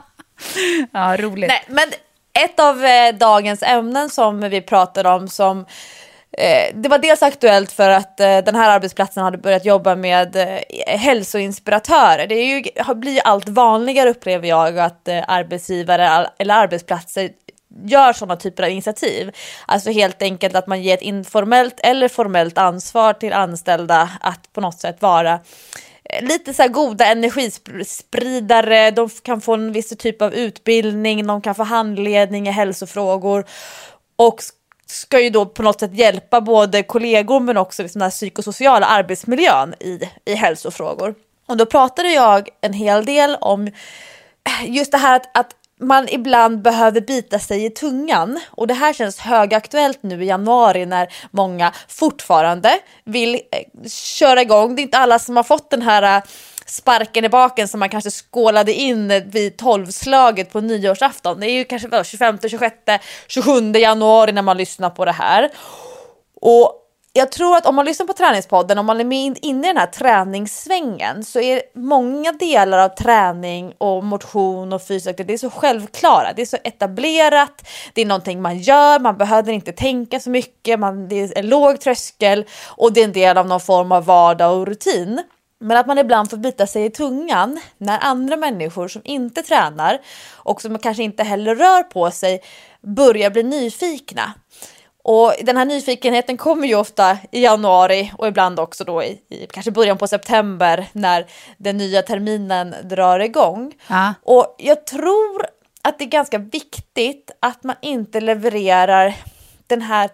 Ja, roligt. Nej, men ett av dagens ämnen som vi pratade om som det var dels aktuellt för att den här arbetsplatsen hade börjat jobba med hälsoinspiratörer. Det blir ju allt vanligare, upplever jag, att arbetsgivare eller arbetsplatser gör sådana typer av initiativ. Alltså helt enkelt att man ger ett informellt eller formellt ansvar till anställda att på något sätt vara lite så här goda energispridare. De kan få en viss typ av utbildning, de kan få handledning i hälsofrågor och ska ju då på något sätt hjälpa både kollegor men också liksom den här psykosociala arbetsmiljön i hälsofrågor. Och då pratade jag en hel del om just det här att man ibland behöver bita sig i tungan. Och det här känns högaktuellt nu i januari när många fortfarande vill köra igång. Det är inte alla som har fått den här sparken i baken som man kanske skålade in vid 12-slaget på nyårsafton. Det är ju kanske 25, 26, 27 januari när man lyssnar på det här. Och jag tror att om man lyssnar på Träningspodden, om man är med inne i den här träningssvängen, så är många delar av träning och motion och fysik, det är så självklara, det är så etablerat, det är någonting man gör, man behöver inte tänka så mycket, det är en låg tröskel och det är en del av någon form av vardag och rutin. Men att man ibland får bita sig i tungan när andra människor som inte tränar och som kanske inte heller rör på sig börjar bli nyfikna. Och den här nyfikenheten kommer ju ofta i januari och ibland också då i kanske början på september när den nya terminen drar igång. Ja. Och jag tror att det är ganska viktigt att man inte levererar den här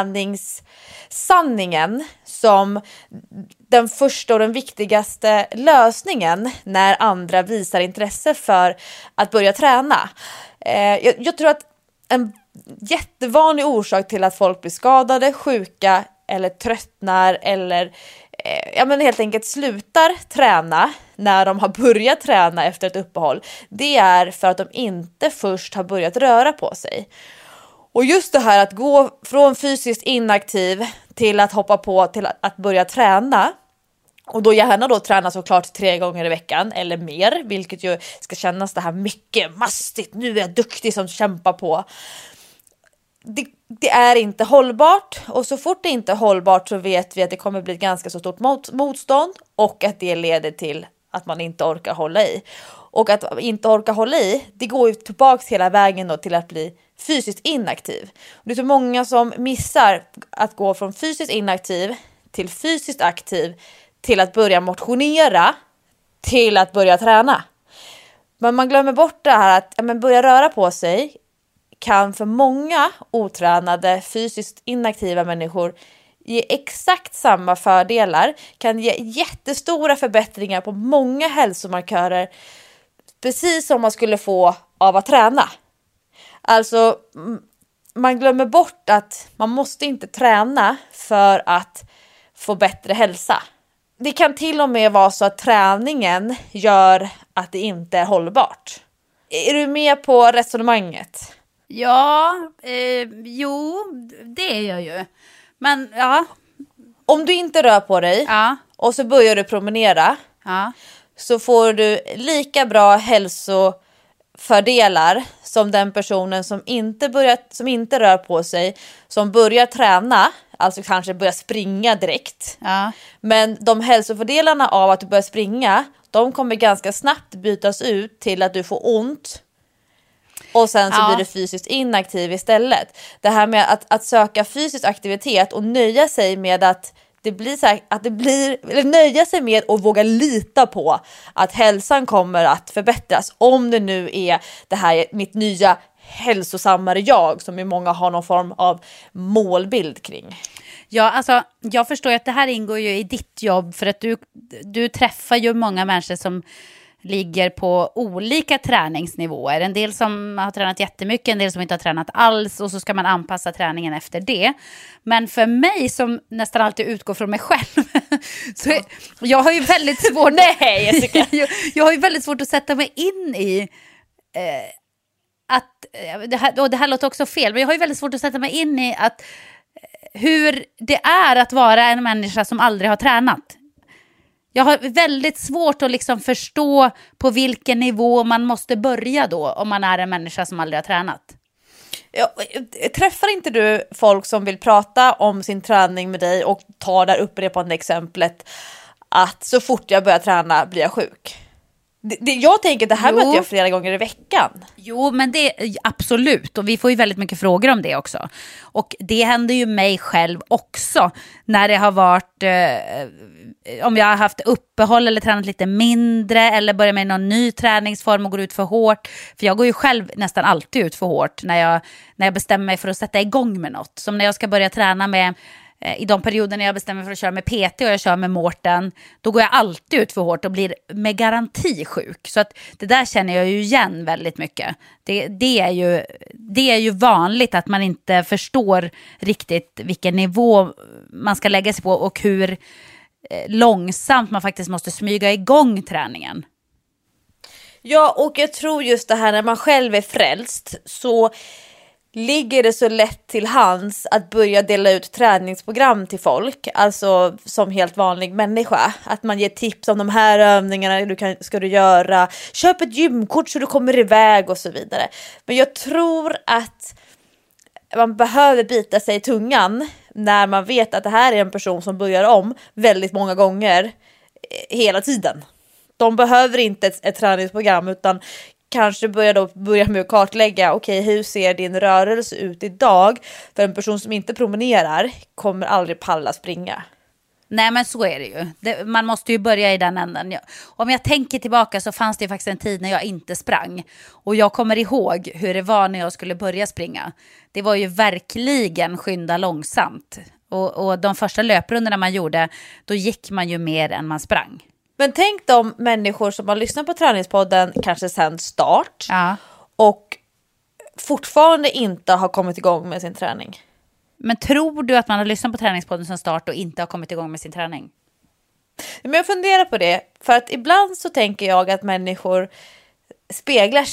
träningssanningen som den första och den viktigaste lösningen när andra visar intresse för att börja träna. Jag tror att en jättevanlig orsak till att folk blir skadade, sjuka eller tröttnar eller helt enkelt slutar träna när de har börjat träna efter ett uppehåll, det är för att de inte först har börjat röra på sig. Och just det här att gå från fysiskt inaktiv till att hoppa på till att börja träna Och då gärna då träna såklart 3 gånger i veckan eller mer, vilket ju ska kännas det här mycket mastigt. Nu är jag duktig som kämpar på. Det är inte hållbart, och så fort det inte är hållbart så vet vi att det kommer bli ett ganska så stort motstånd och att det leder till att man inte orkar hålla i. Och att inte orka hålla i, det går ju tillbaka hela vägen då till att bli fysiskt inaktiv. Och det är så många som missar att gå från fysiskt inaktiv till fysiskt aktiv, till att börja motionera, till att börja träna. Men man glömmer bort det här att börja röra på sig kan för många otränade, fysiskt inaktiva människor ge exakt samma fördelar, kan ge jättestora förbättringar på många hälsomarkörer, precis som man skulle få av att träna. Alltså, man glömmer bort att man måste inte träna för att få bättre hälsa. Det kan till och med vara så att träningen gör att det inte är hållbart. Är du med på resonemanget? Ja, jo, det är jag ju. Men ja. Om du inte rör på dig och så börjar du promenera, så får du lika bra hälsofördelar som den personen som inte rör på sig, som börjar träna, alltså kanske börjar springa direkt. Men de hälsofördelarna av att du börjar springa, de kommer ganska snabbt bytas ut till att du får ont. Och sen så blir du fysiskt inaktiv istället. Det här med att söka fysisk aktivitet och nöja sig med att det blir så här, eller nöja sig med och våga lita på att hälsan kommer att förbättras, om det nu är det här mitt nya hälsosammare jag, som i många har någon form av målbild kring. Ja, alltså jag förstår ju att det här ingår ju i ditt jobb, för att du träffar ju många människor som ligger på olika träningsnivåer. En del som har tränat jättemycket, en del som inte har tränat alls, och så ska man anpassa träningen efter det. Men för mig som nästan alltid utgår från mig själv, så jag har ju väldigt svårt jag har ju väldigt svårt att sätta mig in i att det här låter också fel, men jag har ju väldigt svårt att sätta mig in i att hur det är att vara en människa som aldrig har tränat. Jag har väldigt svårt att liksom förstå på vilken nivå man måste börja då, om man är en människa som aldrig har tränat. Träffar inte du folk som vill prata om sin träning med dig och tar där upprepande exemplet att så fort jag börjar träna blir jag sjuk? Jag tänker att det här möter jag flera gånger i veckan. Jo, men det absolut. Och vi får ju väldigt mycket frågor om det också. Och det händer ju mig själv också. När det har varit om jag har haft uppehåll eller tränat lite mindre, eller börjar med någon ny träningsform och går ut för hårt. För jag går ju själv nästan alltid ut för hårt när jag bestämmer mig för att sätta igång med något. Som när jag ska börja träna med, i de perioder när jag bestämmer för att köra med PT och jag kör med Mårten, då går jag alltid ut för hårt och blir med garanti sjuk. Så att det där känner jag ju igen väldigt mycket. Det är ju vanligt att man inte förstår riktigt vilken nivå man ska lägga sig på och hur långsamt man faktiskt måste smyga igång träningen. Ja, och jag tror just det här när man själv är frälst, så ligger det så lätt till hands att börja dela ut träningsprogram till folk, alltså som helt vanlig människa, att man ger tips om de här övningarna ska du göra, köp ett gymkort så du kommer iväg och så vidare. Men jag tror att man behöver bita sig i tungan när man vet att det här är en person som börjar om väldigt många gånger hela tiden. De behöver inte ett träningsprogram, utan kanske börja med att kartlägga, okej, hur ser din rörelse ut idag? För en person som inte promenerar kommer aldrig palla springa. Nej, men så är det ju. Man måste ju börja i den änden. Om jag tänker tillbaka så fanns det faktiskt en tid när jag inte sprang. Och jag kommer ihåg hur det var när jag skulle börja springa. Det var ju verkligen skynda långsamt. Och de första löprundorna man gjorde, då gick man ju mer än man sprang. Men tänk de människor som har lyssnat på träningspodden kanske sedan start och fortfarande inte har kommit igång med sin träning. Men tror du att man har lyssnat på träningspodden sedan start och inte har kommit igång med sin träning? Men jag funderar på det, för att ibland så tänker jag att människor speglar sig.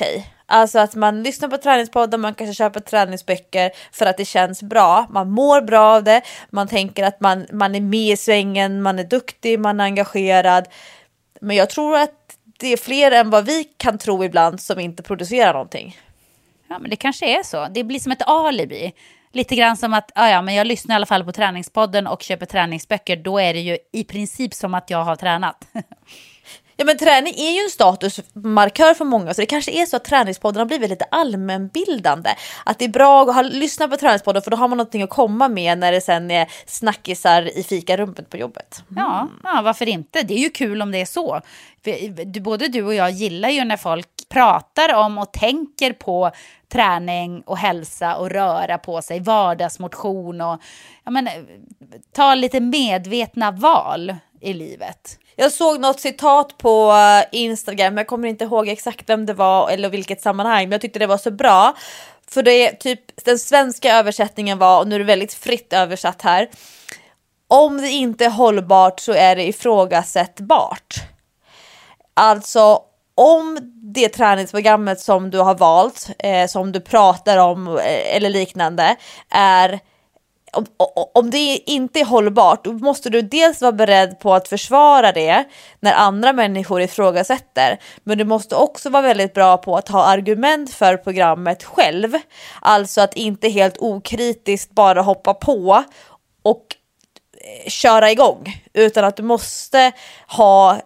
Alltså att man lyssnar på träningspodden, man kanske köper träningsböcker för att det känns bra. Man mår bra av det, man tänker att man är med i svängen, man är duktig, man är engagerad. Men jag tror att det är fler än vad vi kan tro ibland som inte producerar någonting. Ja, men det kanske är så. Det blir som ett alibi. Lite grann som att men jag lyssnar i alla fall på träningspodden och köper träningsböcker. Då är det ju i princip som att jag har tränat. Ja, men träning är ju en statusmarkör för många, så det kanske är så att träningspodden har blivit lite allmänbildande. Att det är bra att lyssna på träningspodden, för då har man någonting att komma med när det sen är snackisar i fikarummet på jobbet. Ja, varför inte? Det är ju kul om det är så. Både du och jag gillar ju när folk pratar om och tänker på träning och hälsa och röra på sig, vardagsmotion och ta lite medvetna val i livet. Jag såg något citat på Instagram, jag kommer inte ihåg exakt vem det var eller vilket sammanhang, men jag tyckte det var så bra. För det är typ, den svenska översättningen var, och nu är det väldigt fritt översatt här: om det inte är hållbart så är det ifrågasättbart. Alltså om det träningsprogrammet som du har valt, som du pratar om eller liknande, är om det inte är hållbart, då måste du dels vara beredd på att försvara det när andra människor ifrågasätter, men du måste också vara väldigt bra på att ha argument för programmet själv. Alltså att inte helt okritiskt bara hoppa på och köra igång, utan att du måste ha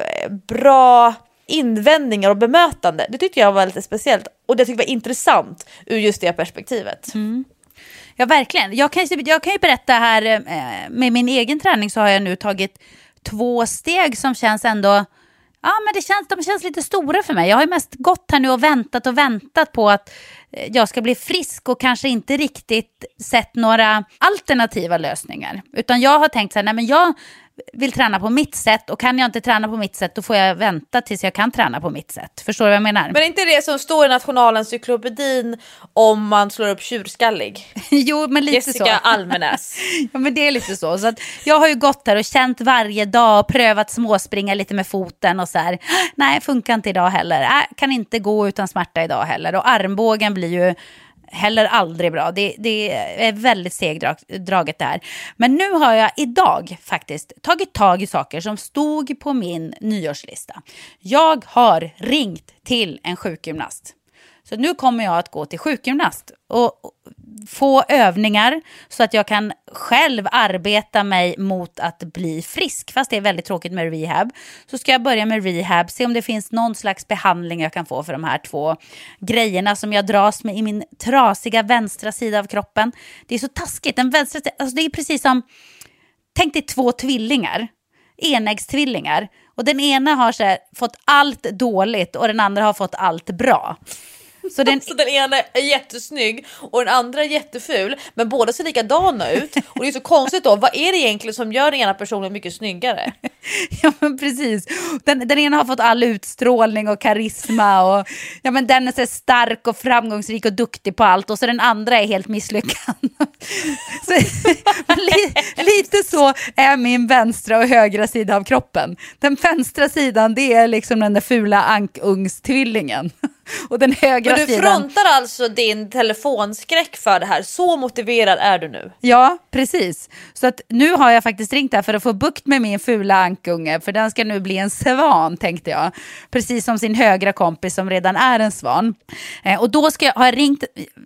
bra invändningar och bemötande. Det tyckte jag var lite speciellt, och det tyckte jag var intressant ur just det perspektivet. Ja, verkligen. Jag kan ju berätta här, med min egen träning så har jag nu tagit 2 steg som känns ändå, men de känns lite stora för mig. Jag har ju mest gått här nu och väntat på att jag ska bli frisk och kanske inte riktigt sett några alternativa lösningar. Utan jag har tänkt så här, nej men jag vill träna på mitt sätt, och kan jag inte träna på mitt sätt då får jag vänta tills jag kan träna på mitt sätt. Förstår du vad jag menar? Men inte det som står i Nationalencyklopedin om man slår upp tjurskallig? Jo, men lite Jessica så. Almenäs. Ja, men det är lite så att jag har ju gått här och känt varje dag och prövat småspringa lite med foten och så här, nej, funkar inte idag heller. Kan inte gå utan smärta idag heller, och armbågen blir ju heller aldrig bra. Det är väldigt segdraget där. Men nu har jag idag faktiskt tagit tag i saker som stod på min nyårslista. Jag har ringt till en sjukgymnast. Så nu kommer jag att gå till sjukgymnast och få övningar så att jag kan själv arbeta mig mot att bli frisk. Fast det är väldigt tråkigt med rehab. Så ska jag börja med rehab, se om det finns någon slags behandling jag kan få för de här 2 grejerna som jag dras med i min trasiga vänstra sida av kroppen. Det är så taskigt. Den vänstra, alltså det är precis som, tänk dig 2 tvillingar, enäggstvillingar. Och den ena har så här, fått allt dåligt och den andra har fått allt bra. Så den ena är jättesnygg och den andra är jätteful, men båda ser likadana ut. Och det är så konstigt då, vad är det egentligen som gör den ena personen mycket snyggare? Ja, men precis. Den ena har fått all utstrålning och karisma och men den är så stark och framgångsrik och duktig på allt, och så den andra är helt misslyckad. Så, lite så är min vänstra och högra sida av kroppen. Den vänstra sidan, det är liksom den där fula ankungstvillingen. Och den högra sidan. Men du frontar alltså din telefonskräck för det här. Så motiverad är du nu. Ja, precis. Så att nu har jag faktiskt ringt här för att få bukt med min fula ankunge. För den ska nu bli en svan, tänkte jag. Precis som sin högra kompis som redan är en svan. Och då har jag ringt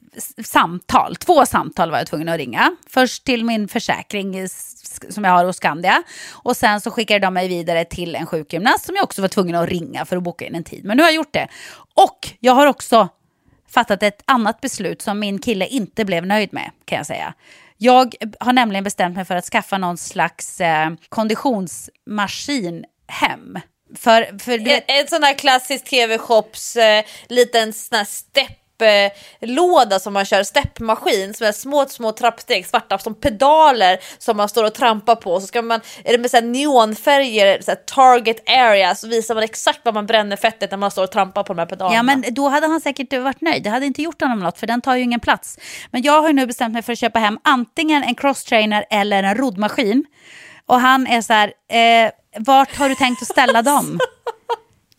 2 samtal var jag tvungen att ringa. Först till min försäkring som jag har hos Skandia. Och sen så skickade de mig vidare till en sjukgymnast som jag också var tvungen att ringa för att boka in en tid. Men nu har jag gjort det. Och jag har också fattat ett annat beslut som min kille inte blev nöjd med, kan jag säga. Jag har nämligen bestämt mig för att skaffa någon slags konditionsmaskin hem. För en sån här klassisk TV-shops liten sån här låda som man kör, steppmaskin som är små trappsteg, svarta som pedaler som man står och trampar på. Så ska man, är det med så här neonfärger, så här target area, så visar man exakt vad man bränner fettet när man står och trampar på de här pedalerna. Ja, men då hade han säkert varit nöjd. Det hade inte gjort honom något, för den tar ju ingen plats. Men jag har nu bestämt mig för att köpa hem antingen en crosstrainer eller en roddmaskin. Och han är så här, vart har du tänkt att ställa dem?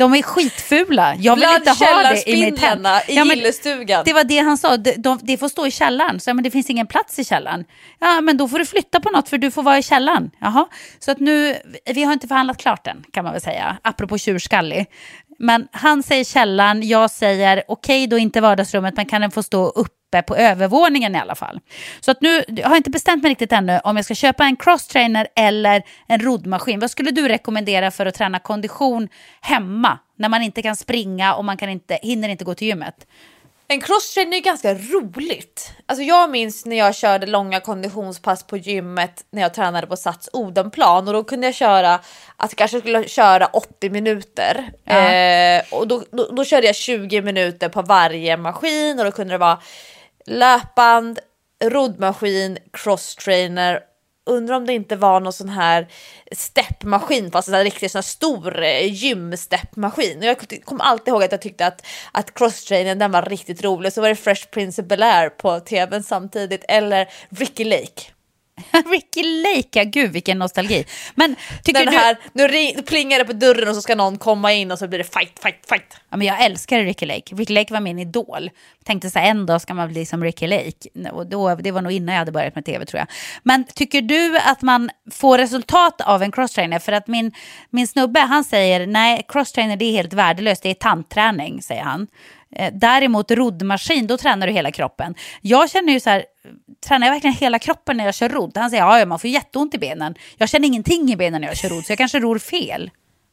De är skitfula. Jag vill inte ha det i mitt hem. I gillestugan. Det var det han sa. Det får stå i källaren. Så, men det finns ingen plats i källaren. Ja, men då får du flytta på något för du får vara i källaren. Jaha. Så att nu, vi har inte förhandlat klart än, kan man väl säga. Apropå tjurskallig. Men han säger källaren, jag säger okej, då inte vardagsrummet, men kan den få stå uppe på övervåningen i alla fall. Så att nu jag har inte bestämt mig riktigt ännu om jag ska köpa en crosstrainer eller en roddmaskin. Vad skulle du rekommendera för att träna kondition hemma när man inte kan springa och man hinner inte gå till gymmet? En crosstrainer är ganska roligt. Alltså jag minns när jag körde långa konditionspass på gymmet när jag tränade på Sats Odenplan, och då kunde jag köra att jag kanske skulle köra 80 minuter. Och då körde jag 20 minuter på varje maskin, och då kunde det vara löpband, roddmaskin, crosstrainer. Undrar om det inte var någon sån här steppmaskin, fast en riktigt sån stor gymsteppmaskin. Och jag kommer alltid ihåg att jag tyckte att crosstrainern, den var riktigt rolig. Så var det Fresh Prince of Bel-Air på tvn samtidigt, eller Ricky Lake. Ricky Lake, gud vilken nostalgi. Men tycker den här, nu plingar det på dörren och så ska någon komma in och så blir det fight. Ja, men jag älskar Ricky Lake. Ricky Lake var min idol. Jag tänkte så här, en dag ska man bli som Ricky Lake. Och det var nog innan jag hade börjat med tv, tror jag. Men tycker du att man får resultat av en crosstrainer? För att min snubbe, han säger nej, crosstrainer det är helt värdelöst. Det är tandträning, säger han. Däremot roddmaskin, då tränar du hela kroppen. Jag känner ju så här, tränar jag verkligen hela kroppen när jag kör rodd? Han säger, ja man får jätteont i benen. Jag känner ingenting i benen när jag kör rodd, så jag kanske ror fel.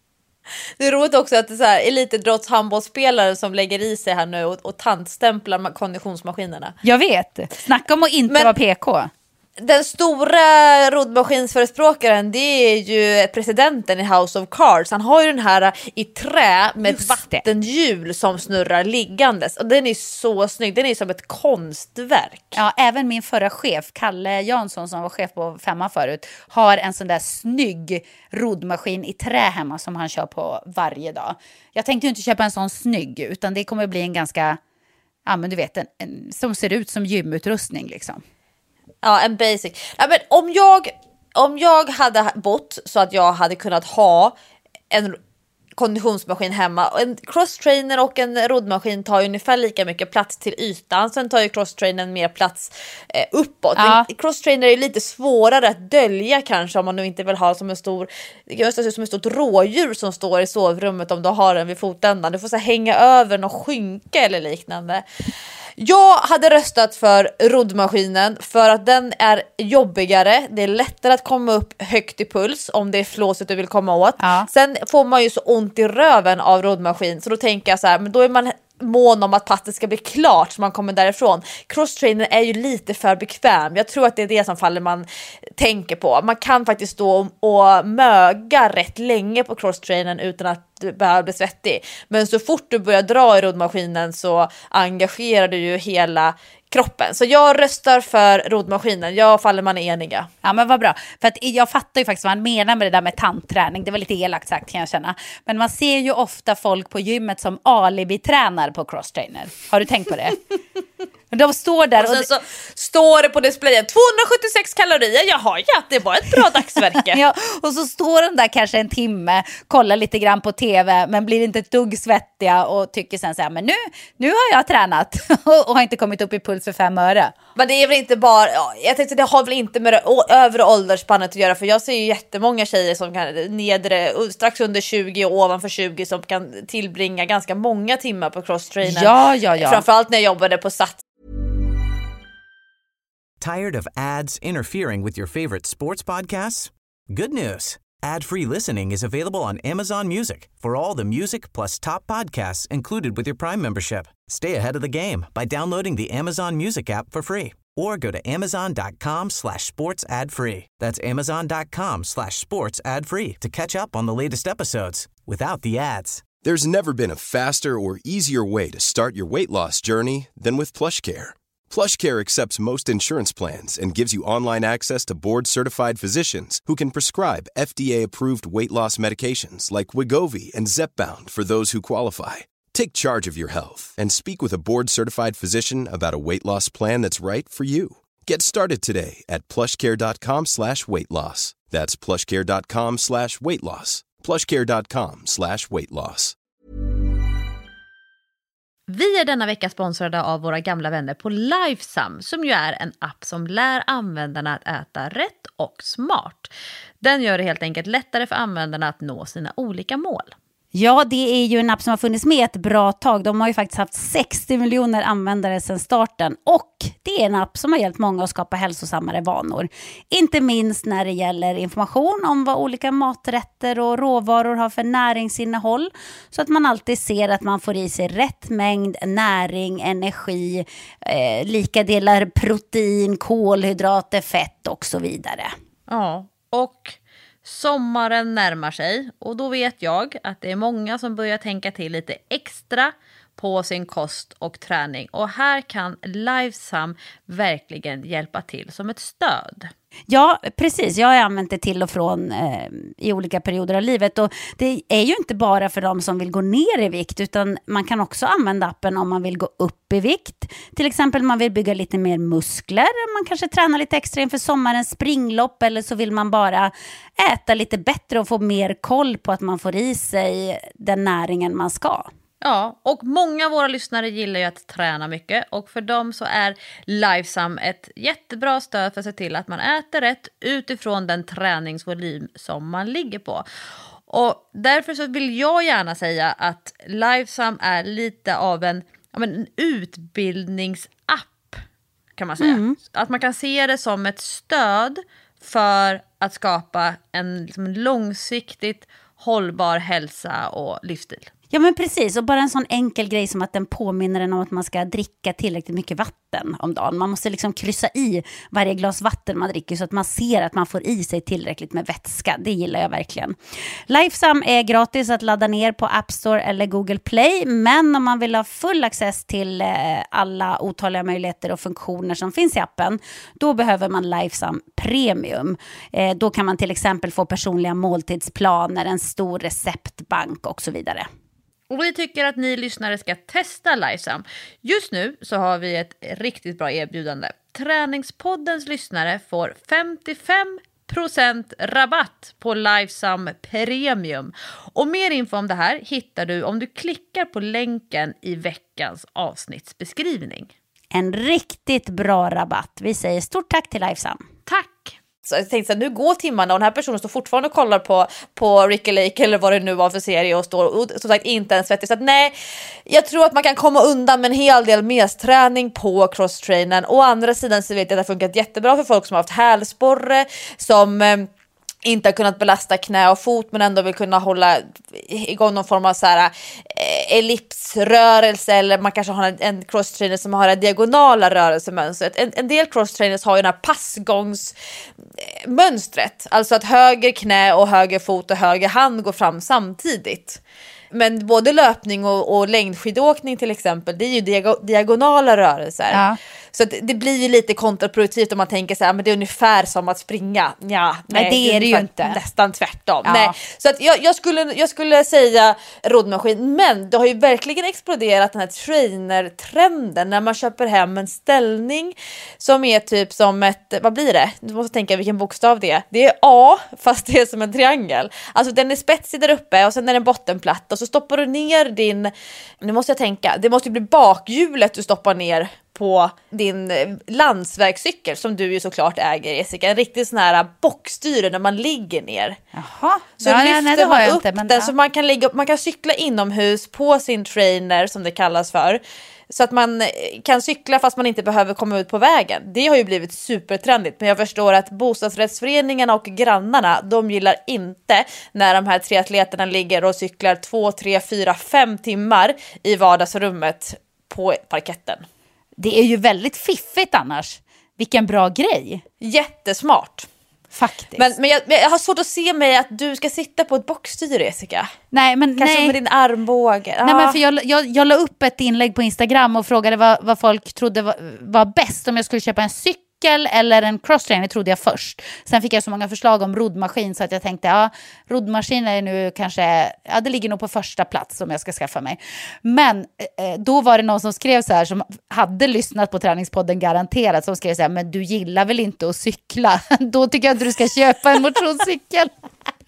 Det är roligt också att det är så här elitidrotts handbollsspelare som lägger i sig här nu och tantstämplar konditionsmaskinerna. Jag vet, snacka om att inte vara PK. Den stora roddmaskinsförespråkaren, det är ju presidenten i House of Cards. Han har ju den här i trä med ett vattenhjul som snurrar liggandes. Och den är så snygg, den är som ett konstverk. Ja, även min förra chef, Kalle Jansson, som var chef på 5 förut, har en sån där snygg roddmaskin i trä hemma som han kör på varje dag. Jag tänkte ju inte köpa en sån snygg, utan det kommer bli en ganska, ja men du vet, en som ser ut som gymutrustning liksom. Ja, en basic. Ja, men om jag hade bott så att jag hade kunnat ha en konditionsmaskin hemma. En crosstrainer och en roddmaskin tar ju ungefär lika mycket plats till ytan. Sen tar ju crosstrainern mer plats uppåt. Ja. Crosstrainer är lite svårare att dölja kanske om man nu inte vill ha som en stor, som ett stort rådjur som står i sovrummet om du har den vid fotändan. Du får så här hänga över någon skynke eller liknande. Jag hade röstat för roddmaskinen för att den är jobbigare. Det är lättare att komma upp högt i puls om det är flåset du vill komma åt. Ja. Sen får man ju så ont i röven av roddmaskin, så då tänker jag så här, men då är man mån om att passet ska bli klart så man kommer därifrån. Crosstrainer är ju lite för bekväm. Jag tror att det är det som faller man tänker på. Man kan faktiskt stå och möga rätt länge på crosstrainern utan att du behöver bli svettig. Men så fort du börjar dra i roddmaskinen så engagerar du ju hela kroppen. Så jag röstar för roddmaskinen. Jag faller man är eniga. Ja, men vad bra. För att jag fattar ju faktiskt vad han menar med det där med tandträning. Det var lite elakt sagt, kan jag känna. Men man ser ju ofta folk på gymmet som alibi-tränar på crosstrainer. Har du tänkt på det? De står där och sen så står det på displayen 276 kalorier. Jaha, ja, det var ett bra dagsverke. Ja, och så står de där kanske en timme, kollar lite grann på tv, men blir inte ett dugg svettiga och tycker sen så här, men nu har jag tränat och har inte kommit upp i puls för 5 öre. Men det är väl inte bara, jag tänkte det har väl inte med det övre åldersspannet att göra, för jag ser ju jättemånga tjejer som kan nedre, strax under 20 och ovanför 20 som kan tillbringa ganska många timmar på crosstrainer. Ja. Framförallt när jag jobbade på Sats. Tired of ads interfering with your favorite sports podcasts? Good news. Ad-free listening is available on Amazon Music for all the music plus top podcasts included with your Prime membership. Stay ahead of the game by downloading the Amazon Music app for free or go to amazon.com/sports ad free. That's amazon.com/sports ad free to catch up on the latest episodes without the ads. There's never been a faster or easier way to start your weight loss journey than with PlushCare. PlushCare accepts most insurance plans and gives you online access to board-certified physicians who can prescribe FDA-approved weight loss medications like Wegovy and Zepbound for those who qualify. Take charge of your health and speak with a board-certified physician about a weight loss plan that's right for you. Get started today at plushcare.com/weightloss. That's plushcare.com/weightloss. plushcare.com/weightloss. Vi är denna vecka sponsrade av våra gamla vänner på Lifesum, som ju är en app som lär användarna att äta rätt och smart. Den gör det helt enkelt lättare för användarna att nå sina olika mål. Ja, det är ju en app som har funnits med ett bra tag. De har ju faktiskt haft 60 miljoner användare sedan starten. Och det är en app som har hjälpt många att skapa hälsosammare vanor. Inte minst när det gäller information om vad olika maträtter och råvaror har för näringsinnehåll. Så att man alltid ser att man får i sig rätt mängd näring, energi, lika delar protein, kolhydrater, fett och så vidare. Ja, och sommaren närmar sig och då vet jag att det är många som börjar tänka till lite extra på sin kost och träning. Och här kan Lifesum verkligen hjälpa till som ett stöd. Ja, precis. Jag har använt det till och från i olika perioder av livet. Och det är ju inte bara för de som vill gå ner i vikt, utan man kan också använda appen om man vill gå upp i vikt. Till exempel man vill bygga lite mer muskler. Man kanske tränar lite extra inför sommarens springlopp, eller så vill man bara äta lite bättre och få mer koll på att man får i sig den näringen man ska. Ja, och många av våra lyssnare gillar ju att träna mycket, och för dem så är Lifesum ett jättebra stöd för att se till att man äter rätt utifrån den träningsvolym som man ligger på. Och därför så vill jag gärna säga att Lifesum är lite av en utbildningsapp, kan man säga. Att man kan se det som ett stöd för att skapa en långsiktigt hållbar hälsa och livsstil. Ja, men precis, och bara en sån enkel grej som att den påminner en om att man ska dricka tillräckligt mycket vatten om dagen. Man måste liksom kryssa i varje glas vatten man dricker så att man ser att man får i sig tillräckligt med vätska. Det gillar jag verkligen. Lifesum är gratis att ladda ner på App Store eller Google Play, men om man vill ha full access till alla otaliga möjligheter och funktioner som finns i appen, då behöver man Lifesum Premium. Då kan man till exempel få personliga måltidsplaner, en stor receptbank och så vidare. Och vi tycker att ni lyssnare ska testa Lifesum. Just nu så har vi ett riktigt bra erbjudande. Träningspoddens lyssnare får 55% rabatt på Lifesum Premium. Och mer info om det här hittar du om du klickar på länken i veckans avsnittsbeskrivning. En riktigt bra rabatt. Vi säger stort tack till Lifesum. Tack! Så jag tänkte att nu går timmarna och den här personen står fortfarande och kollar på Ricky Lake eller vad det nu var för serie och står och som sagt inte ens svettig. Så att nej, jag tror att man kan komma undan med en hel del mesträning på crosstrainern. Å andra sidan så vet jag att det har funkat jättebra för folk som har haft hälsporre, som inte har kunnat belasta knä och fot men ändå vill kunna hålla igång någon form av så här ellipsrörelse, eller man kanske har en crosstrainer som har en diagonala rörelsemönstret. En del crosstrainers har ju den här passgångsmönstret, alltså att höger knä och höger fot och höger hand går fram samtidigt. Men både löpning och längdskidåkning till exempel, det är ju diagonala rörelser. Ja. Så det blir ju lite kontraproduktivt om man tänker så här, men det är ungefär som att springa. Ja, nej, det är det ju inte. Nästan tvärtom. Ja. Nej. Så att jag skulle säga roddmaskin, men det har ju verkligen exploderat den här trainer-trenden när man köper hem en ställning som är typ som ett, vad blir det? Du måste tänka vilken bokstav det är. Det är A, fast det är som en triangel. Alltså den är spetsig där uppe och sen är den bottenplatt och så stoppar du ner din, nu måste jag tänka, det måste ju bli bakhjulet du stoppar ner på din landsvägscykel som du ju såklart äger, Jessica. En riktigt sån här bockstyre när man ligger ner. Jaha. Så lyfter man upp inte, men, den så man kan cykla inomhus på sin trainer som det kallas för. Så att man kan cykla fast man inte behöver komma ut på vägen. Det har ju blivit supertrendigt. Men jag förstår att bostadsrättsföreningarna och grannarna, de gillar inte när de här triatleterna ligger och cyklar 2, 3, 4, 5 timmar i vardagsrummet på parketten. Det är ju väldigt fiffigt annars. Vilken bra grej. Jättesmart. Faktiskt. Men jag har svårt att se mig att du ska sitta på ett bockstyre, Jessica. Nej, men kanske med din armbåge. Nej, men för jag la upp ett inlägg på Instagram och frågade vad folk trodde var bäst, om jag skulle köpa en cykel eller en crosstrainer, trodde jag först. Sen fick jag så många förslag om roddmaskin så att jag tänkte, roddmaskin är nu kanske, det ligger nog på första plats om jag ska skaffa mig. Men då var det någon som skrev så här, som hade lyssnat på träningspodden garanterat, som skrev så här, men du gillar väl inte att cykla? Då tycker jag inte du ska köpa en motionscykel.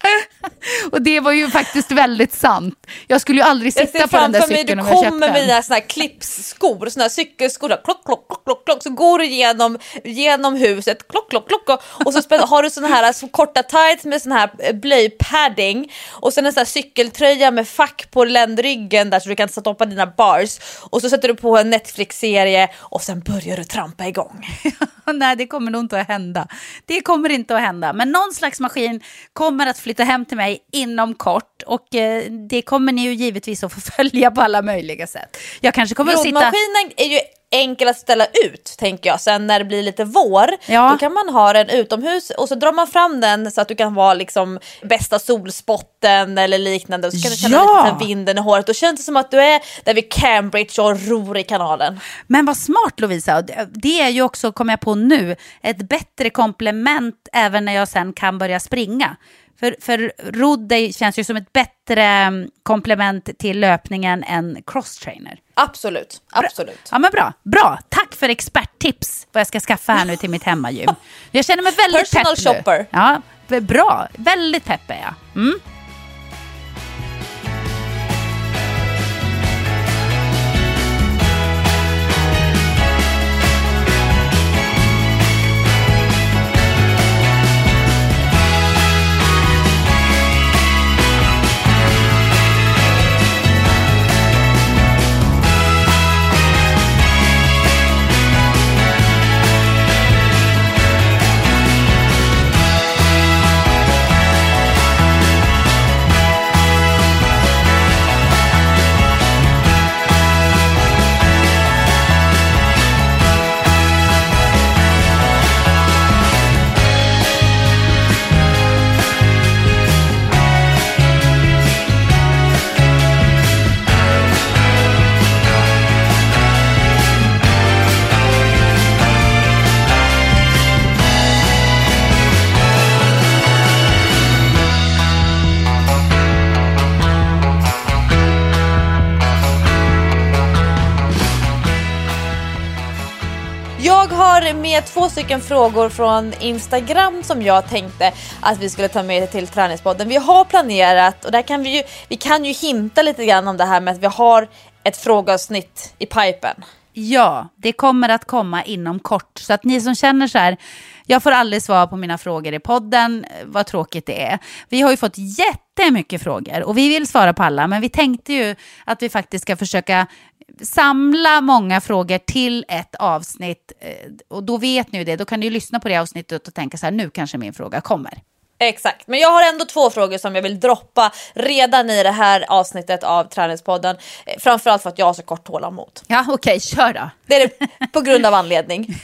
Och det var ju faktiskt väldigt sant. Jag skulle ju aldrig sitta på den där cykeln om jag köpte den. Du kommer med dina såna här klippsskor, såna här cykelskor, klock, klock, klock, klock, klock, så går du genom huset, klock, klock, klock, och så har du såna här så korta tights med sån här blöjpadding och sen en sån här cykeltröja med fack på ländryggen där så du kan stoppa dina bars och så sätter du på en Netflix-serie och sen börjar du trampa igång. Nej, det kommer nog inte att hända. Det kommer inte att hända. Men någon slags maskin kommer att flytta hem till mig inom kort. Och det kommer ni ju givetvis att få följa på alla möjliga sätt. Jag kanske kommer att sitta... Roddmaskinen är ju enkel att ställa ut, tänker jag. Sen när det blir lite vår, då kan man ha den utomhus och så drar man fram den så att du kan vara liksom bästa solspotten eller liknande. Och så kan du känna lite vinden i håret. Då känns det som att du är där vid Cambridge och ror i kanalen. Men vad smart, Lovisa. Det är ju också, kommer jag på nu, ett bättre komplement även när jag sen kan börja springa. För rodd känns ju som ett bättre komplement till löpningen än crosstrainer. Absolut. Ja, men bra. Tack för experttips vad jag ska skaffa här nu till mitt hemmagym. Jag känner mig väldigt pepp nu. Personal shopper. Ja, bra. Väldigt pepp är jag. Jag har med 2 stycken frågor från Instagram som jag tänkte att vi skulle ta med till träningspodden. Vi har planerat, och där kan vi kan ju hinta lite grann om det här med att vi har ett frågeavsnitt i pipen. Ja, det kommer att komma inom kort. Så att ni som känner så här, jag får aldrig svar på mina frågor i podden, vad tråkigt det är. Vi har ju fått jättemycket frågor och vi vill svara på alla. Men vi tänkte ju att vi faktiskt ska försöka samla många frågor till ett avsnitt. Och då vet ni ju det, då kan ni ju lyssna på det avsnittet och tänka så här, nu kanske min fråga kommer. Exakt, men jag har ändå 2 frågor som jag vill droppa redan i det här avsnittet av Träningspodden. Framförallt för att jag har så kort tålamod. Ja, okej, kör då. Det är det på grund av anledning.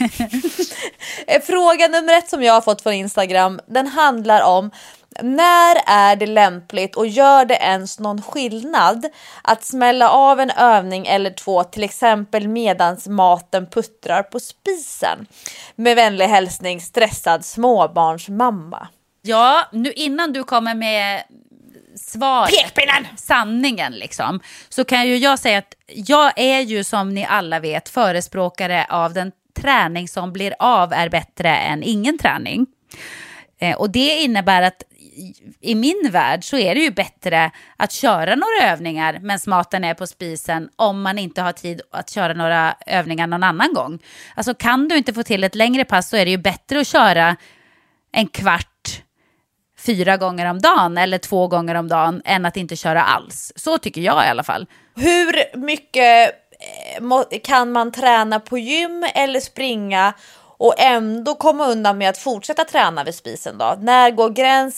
Fråga nummer 1 som jag har fått från Instagram, den handlar om: när är det lämpligt och gör det ens någon skillnad att smälla av en övning eller 2, till exempel medans maten puttrar på spisen? Med vänlig hälsning, stressad småbarnsmamma. Ja, nu innan du kommer med svaret, sanningen liksom, så kan ju jag säga att jag är ju, som ni alla vet, förespråkare av den träning som blir av är bättre än ingen träning. Och det innebär att i min värld så är det ju bättre att köra några övningar medan maten är på spisen om man inte har tid att köra några övningar någon annan gång. Alltså kan du inte få till ett längre pass så är det ju bättre att köra en kvart 4 gånger om dagen eller 2 gånger om dagen än att inte köra alls. Så tycker jag i alla fall. Hur mycket kan man träna på gym eller springa och ändå komma undan med att fortsätta träna vid spisen då? När går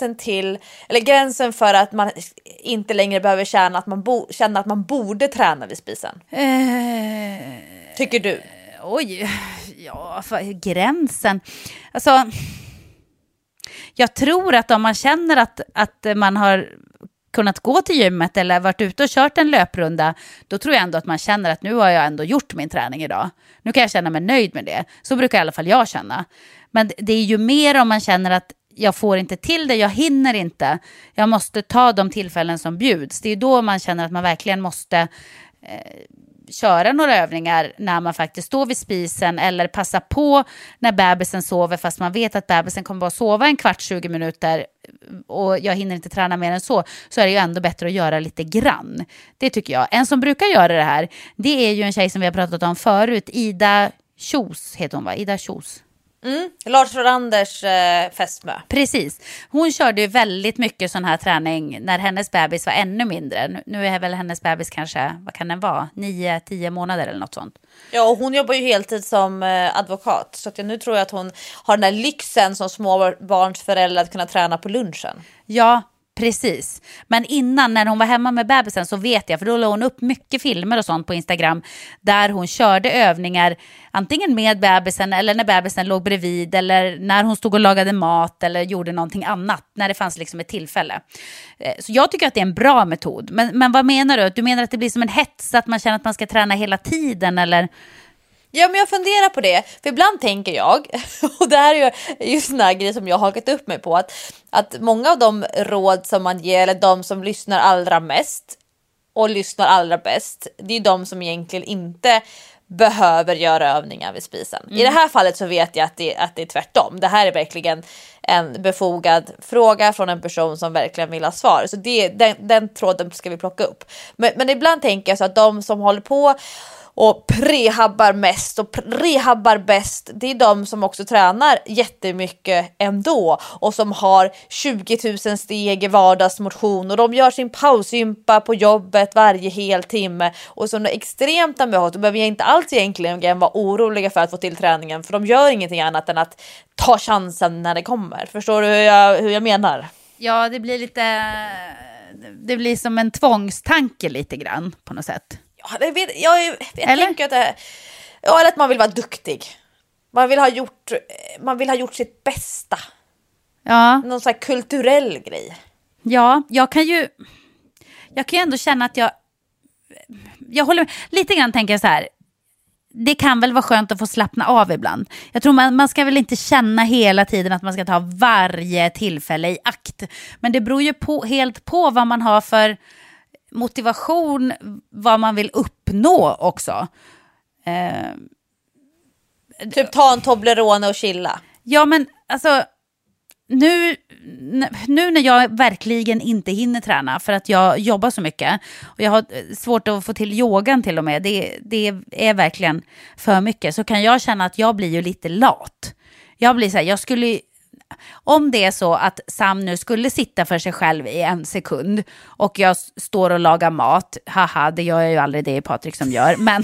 gränsen för att man inte längre behöver känna att man borde träna vid spisen? Tycker du? Oj, ja, för gränsen. Alltså, jag tror att om man känner att man har kunnat gå till gymmet eller varit ute och kört en löprunda, då tror jag ändå att man känner att nu har jag ändå gjort min träning idag. Nu kan jag känna mig nöjd med det. Så brukar i alla fall jag känna. Men det är ju mer om man känner att jag får inte till det, jag hinner inte. Jag måste ta de tillfällen som bjuds. Det är då man känner att man verkligen måste köra några övningar när man faktiskt står vid spisen eller passa på när bebisen sover fast man vet att bebisen kommer bara sova en kvart, 20 minuter och jag hinner inte träna mer än så är det ju ändå bättre att göra lite grann. Det tycker jag. En som brukar göra det här, det är ju en tjej som vi har pratat om förut, Ida Kjos heter hon va? Ida Kjos. Lars Roranders fästmö. Precis. Hon körde ju väldigt mycket sån här träning när hennes bebis var ännu mindre. Nu är väl hennes bebis kanske, vad kan den vara? 9-10 månader eller något sånt. Ja, och hon jobbar ju heltid som advokat. Så att nu tror jag att hon har den där lyxen som småbarnsförälder att kunna träna på lunchen. Ja, precis. Men innan när hon var hemma med bebisen så vet jag, för då la hon upp mycket filmer och sånt på Instagram där hon körde övningar antingen med bebisen eller när bebisen låg bredvid eller när hon stod och lagade mat eller gjorde någonting annat när det fanns liksom ett tillfälle. Så jag tycker att det är en bra metod. Men vad menar du? Du menar att det blir som en hets att man känner att man ska träna hela tiden eller... Ja, men jag funderar på det. För ibland tänker jag, och det här är ju just den här grejen som jag har hakat upp mig på, att många av de råd som man ger, eller de som lyssnar allra mest och lyssnar allra bäst, det är de som egentligen inte behöver göra övningar vid spisen. I det här fallet så vet jag att det är tvärtom. Det här är verkligen en befogad fråga från en person som verkligen vill ha svar. Så den tråden ska vi plocka upp. Men ibland tänker jag så att de som håller på och prehabbar mest och rehabbar bäst, det är de som också tränar jättemycket ändå och som har 20 000 steg i vardagsmotion och de gör sin pausgympa på jobbet varje hel timme och som är extremt ambitiösa. Då behöver jag inte alls egentligen vara oroliga för att få till träningen, för de gör ingenting annat än att ta chansen när det kommer. Förstår du hur jag menar? Ja, det blir som en tvångstanke lite grann på något sätt. Jag tänker att eller att man vill vara duktig. Man vill ha gjort sitt bästa. Ja. Någon sån här kulturell grej. Ja, jag kan ju ändå känna att jag håller med. Lite grann tänker jag så här. Det kan väl vara skönt att få slappna av ibland. Jag tror man ska väl inte känna hela tiden att man ska ta varje tillfälle i akt. Men det beror ju helt på vad man har för motivation, vad man vill uppnå också. Typ ta en Toblerone och chilla. Ja, men alltså nu när jag verkligen inte hinner träna för att jag jobbar så mycket och jag har svårt att få till yogan till och med, det är verkligen för mycket, så kan jag känna att jag blir ju lite lat. Jag blir så här, om det är så att Sam nu skulle sitta för sig själv i 1 sekund och jag står och lagar mat, haha, det gör jag ju aldrig, det är Patrik som gör, men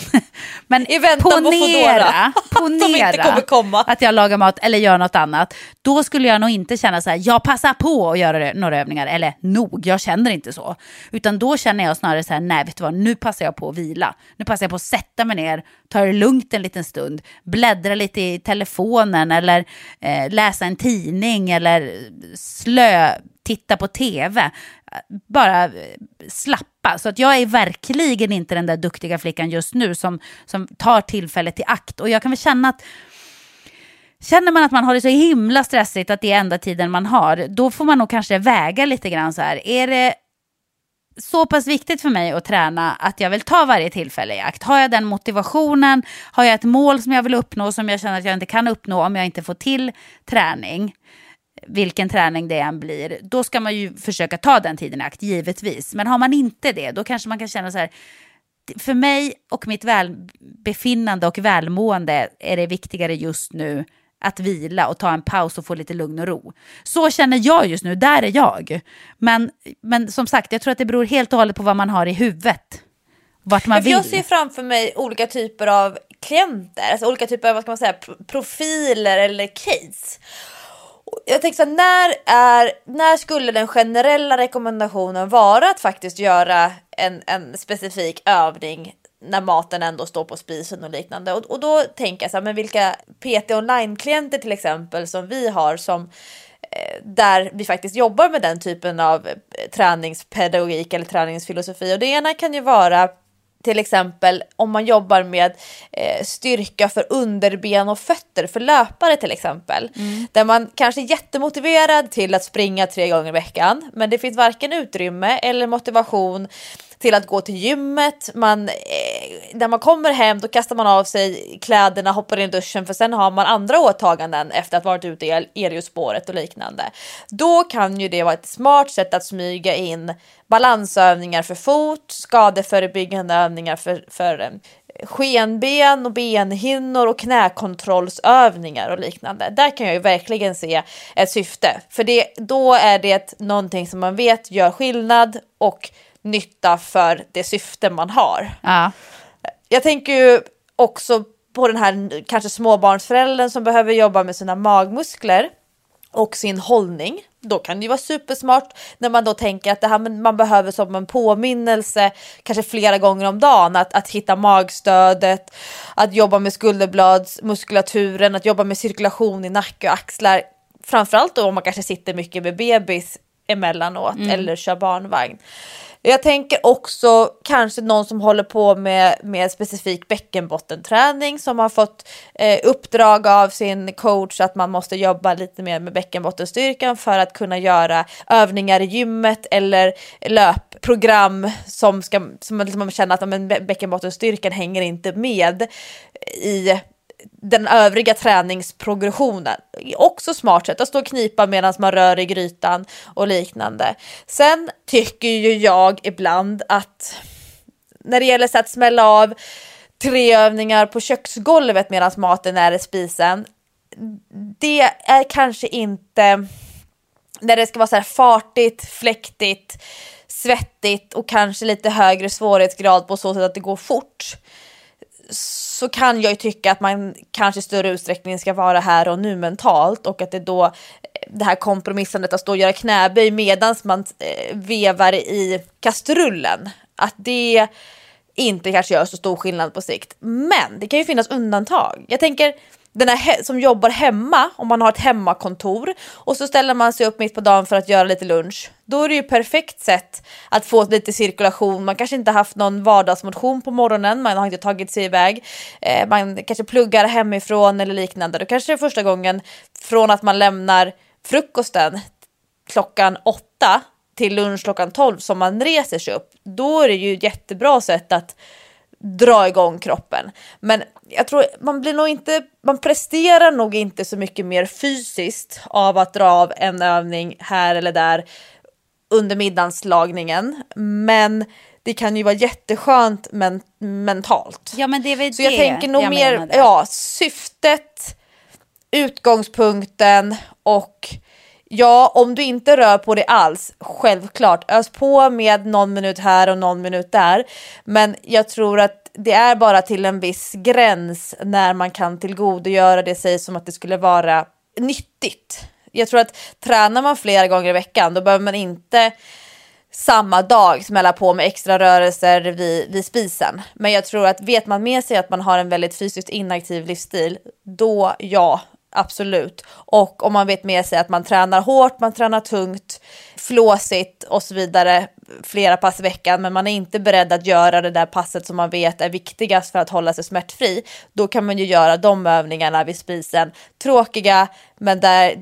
ponera att jag lagar mat eller gör något annat, då skulle jag nog inte känna så här, jag passar på att göra några övningar, eller jag känner inte så, utan då känner jag snarare så här, nej vet du vad, nu passar jag på att vila, nu passar jag på att sätta mig ner, ta det lugnt en liten stund, bläddra lite i telefonen eller läsa en tidning eller titta på tv, bara slappa. Så att jag är verkligen inte den där duktiga flickan just nu som tar tillfället i akt. Och jag kan väl känna att känner man att man har det så himla stressigt att det är enda tiden man har, då får man nog kanske väga lite grann så här, är det så pass viktigt för mig att träna att jag vill ta varje tillfälle i akt? Har jag den motivationen? Har jag ett mål som jag vill uppnå som jag känner att jag inte kan uppnå om jag inte får till träning? Vilken träning det än blir, då ska man ju försöka ta den tiden i akt, givetvis. Men har man inte det, då kanske man kan känna så här, för mig och mitt välbefinnande och välmående är det viktigare just nu att vila och ta en paus och få lite lugn och ro. Så känner jag just nu, där är jag. Men som sagt, jag tror att det beror helt och hållet på vad man har i huvudet. Vart man vill. Jag ser framför mig olika typer av klienter, alltså olika typer av, vad ska man säga, profiler eller case. Jag tänkte så här, när skulle den generella rekommendationen vara att faktiskt göra en specifik övning när maten ändå står på spisen och liknande. Och då tänker jag så här, men vilka PT online-klienter till exempel som vi har, som där vi faktiskt jobbar med den typen av träningspedagogik eller träningsfilosofi. Och det ena kan ju vara till exempel om man jobbar med styrka för underben och fötter för löpare till exempel. Där man kanske är jättemotiverad till att springa 3 gånger i veckan, men det finns varken utrymme eller motivation till att gå till gymmet. När man kommer hem då kastar man av sig kläderna, hoppar in i duschen, för sen har man andra åtaganden efter att ha varit ute i elljusspåret och liknande. Då kan ju det vara ett smart sätt att smyga in balansövningar för fot, skadeförebyggande övningar för skenben och benhinnor och knäkontrollsövningar och liknande. Där kan jag ju verkligen se ett syfte. För då är det någonting som man vet gör skillnad och nytta för det syfte man har. Ja. Jag tänker ju också på den här kanske småbarnsföräldern som behöver jobba med sina magmuskler och sin hållning. Då kan det ju vara supersmart när man då tänker att det här man behöver som en påminnelse kanske flera gånger om dagen att hitta magstödet, att jobba med skulderbladsmuskulaturen, att jobba med cirkulation i nacke och axlar. Framförallt då om man kanske sitter mycket med bebis emellanåt eller kör barnvagn. Jag tänker också kanske någon som håller på med specifik bäckenbottenträning som har fått uppdrag av sin coach att man måste jobba lite mer med bäckenbottenstyrkan för att kunna göra övningar i gymmet eller löpprogram som man känner att bäckenbottenstyrkan hänger inte med i den övriga träningsprogressionen. Också smart sätt att stå och knipa medan man rör i grytan och liknande. Sen tycker ju jag ibland att när det gäller så att smälla av 3 övningar på köksgolvet medan maten är i spisen, det är kanske inte när det ska vara så här fartigt, fläktigt, svettigt och kanske lite högre svårighetsgrad på så sätt att det går fort. Så kan jag ju tycka att man kanske i större utsträckning ska vara här och nu mentalt, och att det här kompromissandet att stå och göra knäböj medans man vevar i kastrullen, att det inte kanske gör så stor skillnad på sikt. Men det kan ju finnas undantag. Jag tänker den här som jobbar hemma, om man har ett hemmakontor och så ställer man sig upp mitt på dagen för att göra lite lunch. Då är det ju perfekt sätt att få lite cirkulation. Man kanske inte haft någon vardagsmotion på morgonen, man har inte tagit sig iväg. Man kanske pluggar hemifrån eller liknande. Då kanske det är första gången från att man lämnar frukosten klockan 8 till lunch klockan 12 som man reser sig upp. Då är det ju ett jättebra sätt att dra igång kroppen. Men jag tror man presterar nog inte så mycket mer fysiskt av att dra av en övning här eller där under middagslagningen, men det kan ju vara jätteskönt mentalt. Ja, men det är väl så jag tänker nog mer syftet, utgångspunkten, och om du inte rör på dig alls, självklart ös på med någon minut här och någon minut där, men jag tror att det är bara till en viss gräns när man kan tillgodogöra det sig som att det skulle vara nyttigt. Jag tror att tränar man flera gånger i veckan, då behöver man inte samma dag smälla på med extra rörelser vid spisen. Men jag tror att vet man med sig att man har en väldigt fysiskt inaktiv livsstil, då absolut. Och om man vet med sig att man tränar hårt, man tränar tungt, flåsigt och så vidare flera pass i veckan, men man är inte beredd att göra det där passet som man vet är viktigast för att hålla sig smärtfri, då kan man ju göra de övningarna vid spisen. Tråkiga, men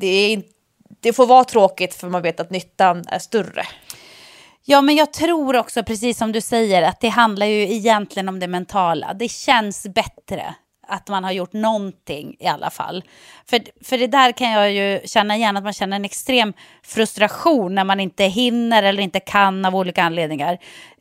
det får vara tråkigt för man vet att nyttan är större. Ja, men jag tror också, precis som du säger, att det handlar ju egentligen om det mentala. Det känns bättre att man har gjort någonting i alla fall. För det där kan jag ju känna igen, att man känner en extrem frustration när man inte hinner eller inte kan av olika anledningar.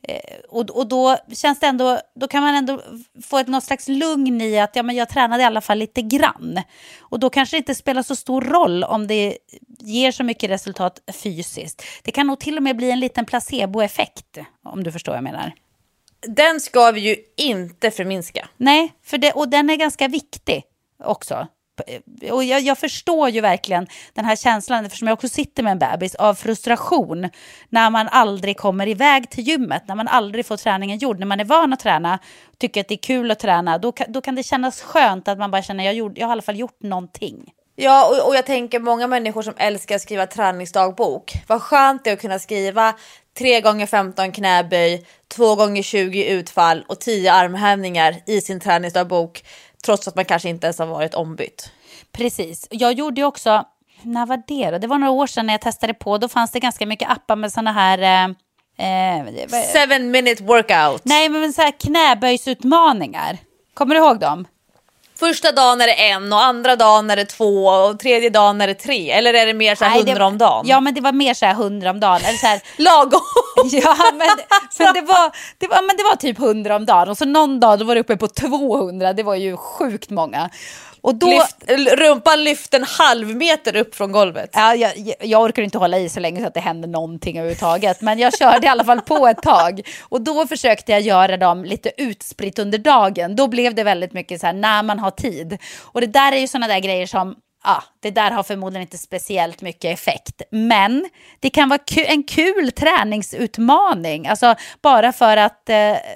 Och då känns det ändå, då kan man ändå få något slags lugn i att men jag tränade i alla fall lite grann. Och då kanske det inte spelar så stor roll om det ger så mycket resultat fysiskt. Det kan nog till och med bli en liten placeboeffekt, om du förstår vad jag menar. Den ska vi ju inte förminska. Nej, och den är ganska viktig också. Och jag förstår ju verkligen den här känslan, eftersom jag också sitter med en bebis, av frustration när man aldrig kommer iväg till gymmet, när man aldrig får träningen gjord. När man är van att träna, tycker att det är kul att träna, då kan det kännas skönt att man bara känner jag har i alla fall gjort någonting. Ja, och jag tänker många människor som älskar att skriva träningsdagbok. Vad skönt det är att kunna skriva 3x15 knäböj, 2x20 utfall och 10 armhävningar i sin träningsdagbok, trots att man kanske inte ens har varit ombytt. Precis. Jag gjorde ju också, när var det då? Det var några år sedan när jag testade på. Då fanns det ganska mycket appar med såna här 7-minute workout. Nej, men så här knäböjsutmaningar. Kommer du ihåg dem? Första dagen är det 1 och andra dagen är det 2 och tredje dagen är det 3. Eller är det mer så här 100 om dagen? Ja, men det var mer så här 100 om dagen. Eller så här, lagom. Ja, men det var typ 100 om dagen. Och så någon dag då var det uppe på 200. Det var ju sjukt många. Och då, rumpan lyfte en halv meter upp från golvet. Ja, jag orkar inte hålla i så länge så att det händer någonting överhuvudtaget. Men jag körde i alla fall på ett tag. Och då försökte jag göra dem lite utspritt under dagen. Då blev det väldigt mycket så här när man har tid. Och det där är ju såna där grejer som, det där har förmodligen inte speciellt mycket effekt. Men det kan vara en kul träningsutmaning. Alltså bara för att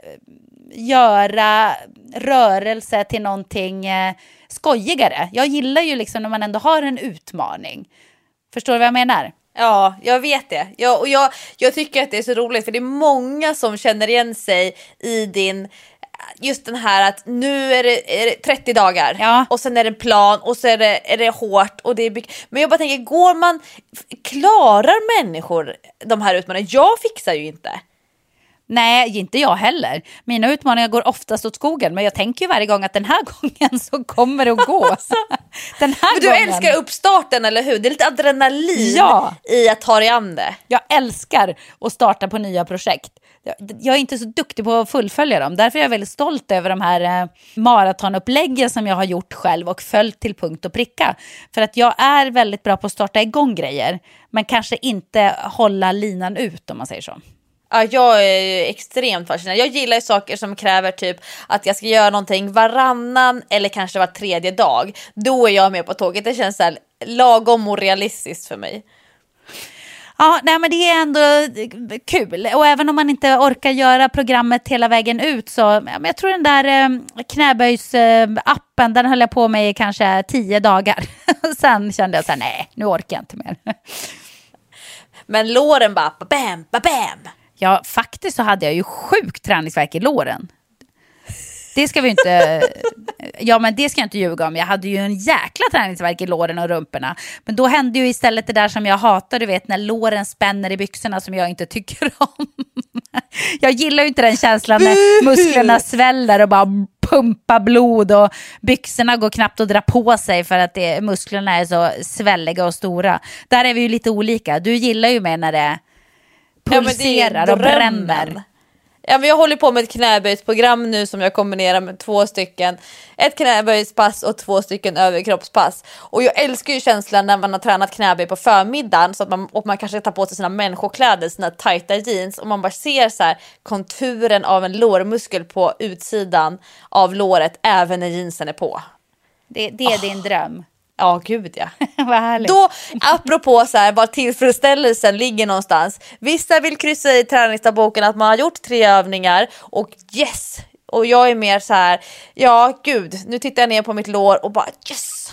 göra rörelse till någonting skojigare. Jag gillar ju liksom när man ändå har en utmaning. Förstår du vad jag menar? Ja, jag vet det. Jag tycker att det är så roligt för det är många som känner igen sig i din, just den här att nu är det 30 dagar och sen är det en plan och så är det hårt och det är men jag bara tänker, klarar människor de här utmaningarna? Jag fixar ju inte. Nej, inte jag heller. Mina utmaningar går oftast åt skogen. Men jag tänker ju varje gång att den här gången så kommer det att gå. Men du älskar uppstarten, eller hur? Det är lite adrenalin i att ta dig an det. Jag älskar att starta på nya projekt. Jag är inte så duktig på att fullfölja dem. Därför är jag väldigt stolt över de här maratonuppläggen som jag har gjort själv och följt till punkt och pricka. För att jag är väldigt bra på att starta igång grejer. Men kanske inte hålla linan ut, om man säger så. Ja, jag är extremt fascinerad. Jag gillar ju saker som kräver typ att jag ska göra någonting varannan eller kanske var tredje dag. Då är jag med på tåget. Det känns så här lagom och realistiskt för mig. Ja, nej, men det är ändå kul. Och även om man inte orkar göra programmet hela vägen ut så, jag tror den där knäböjsappen, den höll jag på med i kanske 10 dagar. Sen kände jag så här, nej, nu orkar jag inte mer. Men låren bara, bam, bam. Ja, faktiskt så hade jag ju sjukt träningsvärk i låren. Det ska vi inte... Ja, men det ska jag inte ljuga om. Jag hade ju en jäkla träningsvärk i låren och rumporna. Men då hände ju istället det där som jag hatar, du vet, när låren spänner i byxorna som jag inte tycker om. Jag gillar ju inte den känslan när musklerna sväller och bara pumpar blod och byxorna går knappt att dra på sig för att musklerna är så svälliga och stora. Där är vi ju lite olika. Du gillar ju med när det pulserar och bränner. Ja, men jag håller på med ett knäböjsprogram nu som jag kombinerar med 2 stycken. Ett knäböjspass och 2 stycken överkroppspass. Och jag älskar ju känslan när man har tränat knäböj på förmiddagen så att man kanske tar på sig sina människokläder, sina tajta jeans och man bara ser så här konturen av en lårmuskel på utsidan av låret även när jeansen är på. Det är din dröm. Ja, gud ja. Vad härligt. Då, apropå så här, var tillfredsställelsen ligger någonstans. Vissa vill kryssa i träningsdagboken att man har gjort 3 övningar och yes. Och jag är mer så här, ja gud, nu tittar jag ner på mitt lår och bara yes.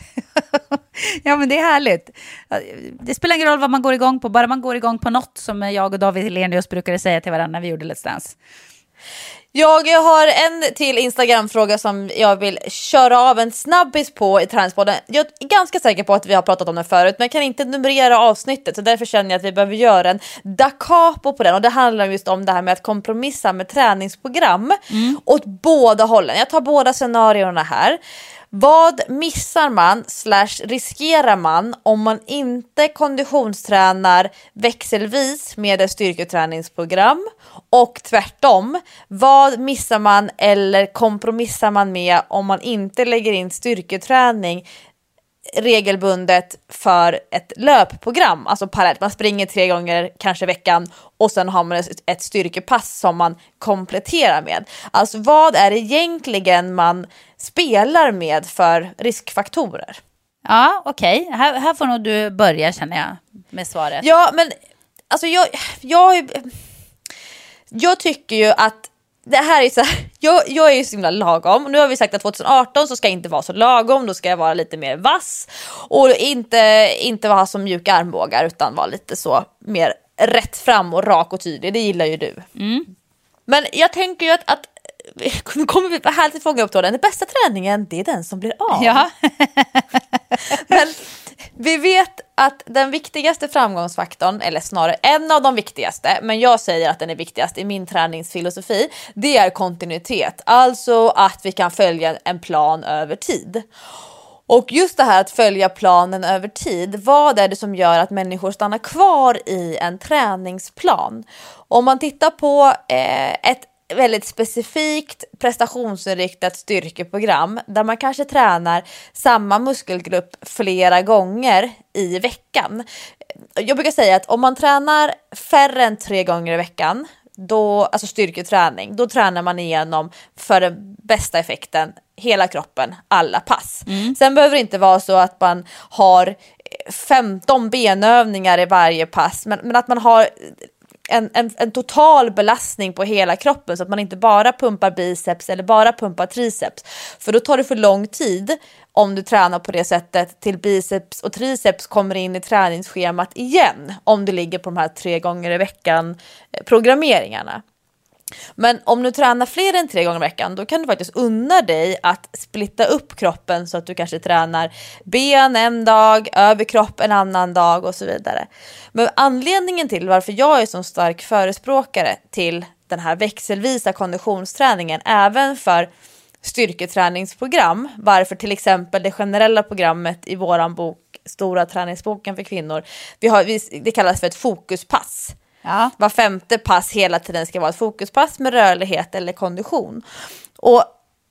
Ja, men det är härligt. Det spelar ingen roll vad man går igång på, bara man går igång på något, som jag och David Helenius brukade säga till varandra när vi gjorde Let's Dance. Jag har en till Instagram-fråga som jag vill köra av en snabbis på i Tränspodden. Jag är ganska säker på att vi har pratat om den förut, men jag kan inte numrera avsnittet, så därför känner jag att vi behöver göra en da capo på den. Och det handlar just om det här med att kompromissa med träningsprogram åt båda hållen. Jag tar båda scenarierna här. Vad missar man / riskerar man om man inte konditionstränar växelvis med ett styrketräningsprogram? Och tvärtom, vad missar man eller kompromissar man med om man inte lägger in styrketräning regelbundet för ett löpprogram? Alltså parallellt, man springer 3 gånger kanske i veckan och sen har man ett styrkepass som man kompletterar med. Alltså vad är det egentligen man spelar med för riskfaktorer? Ja, okej. Här får nog du börja, känner jag, med svaret. Ja, men alltså jag tycker ju att det här är så här, jag är ju så himla lagom. Nu har vi sagt att 2018 så ska jag inte vara så lagom. Då ska jag vara lite mer vass. Och inte vara så mjuka armbågar, utan vara lite så mer rätt fram och rak och tydlig. Det gillar ju du. Men jag tänker ju att nu kommer vi här till fånga upp tråden. Den bästa träningen, det är den som blir av. Ja. Men Vi vet att den viktigaste framgångsfaktorn, eller snarare en av de viktigaste, men jag säger att den är viktigast i min träningsfilosofi, det är kontinuitet. Alltså att vi kan följa en plan över tid. Och just det här att följa planen över tid, vad är det som gör att människor stannar kvar i en träningsplan? Om man tittar på ett väldigt specifikt prestationsinriktat styrkeprogram där man kanske tränar samma muskelgrupp flera gånger i veckan. Jag brukar säga att om man tränar färre än 3 gånger i veckan, alltså styrketräning, då tränar man igenom för den bästa effekten hela kroppen, alla pass. Sen behöver det inte vara så att man har 15 benövningar i varje pass, men att man har en total belastning på hela kroppen så att man inte bara pumpar biceps eller bara pumpar triceps. För då tar det för lång tid om du tränar på det sättet till biceps och triceps kommer in i träningsschemat igen om du ligger på de här 3 gånger i veckan programmeringarna. Men om du tränar fler än 3 gånger i veckan, då kan du faktiskt unna dig att splitta upp kroppen så att du kanske tränar ben en dag, överkropp en annan dag och så vidare. Men anledningen till varför jag är så stark förespråkare till den här växelvisa konditionsträningen, även för styrketräningsprogram, varför till exempel det generella programmet i våran bok, Stora träningsboken för kvinnor, det kallas för ett fokuspass. Ja. Var 5:e pass hela tiden ska vara ett fokuspass med rörlighet eller kondition. Och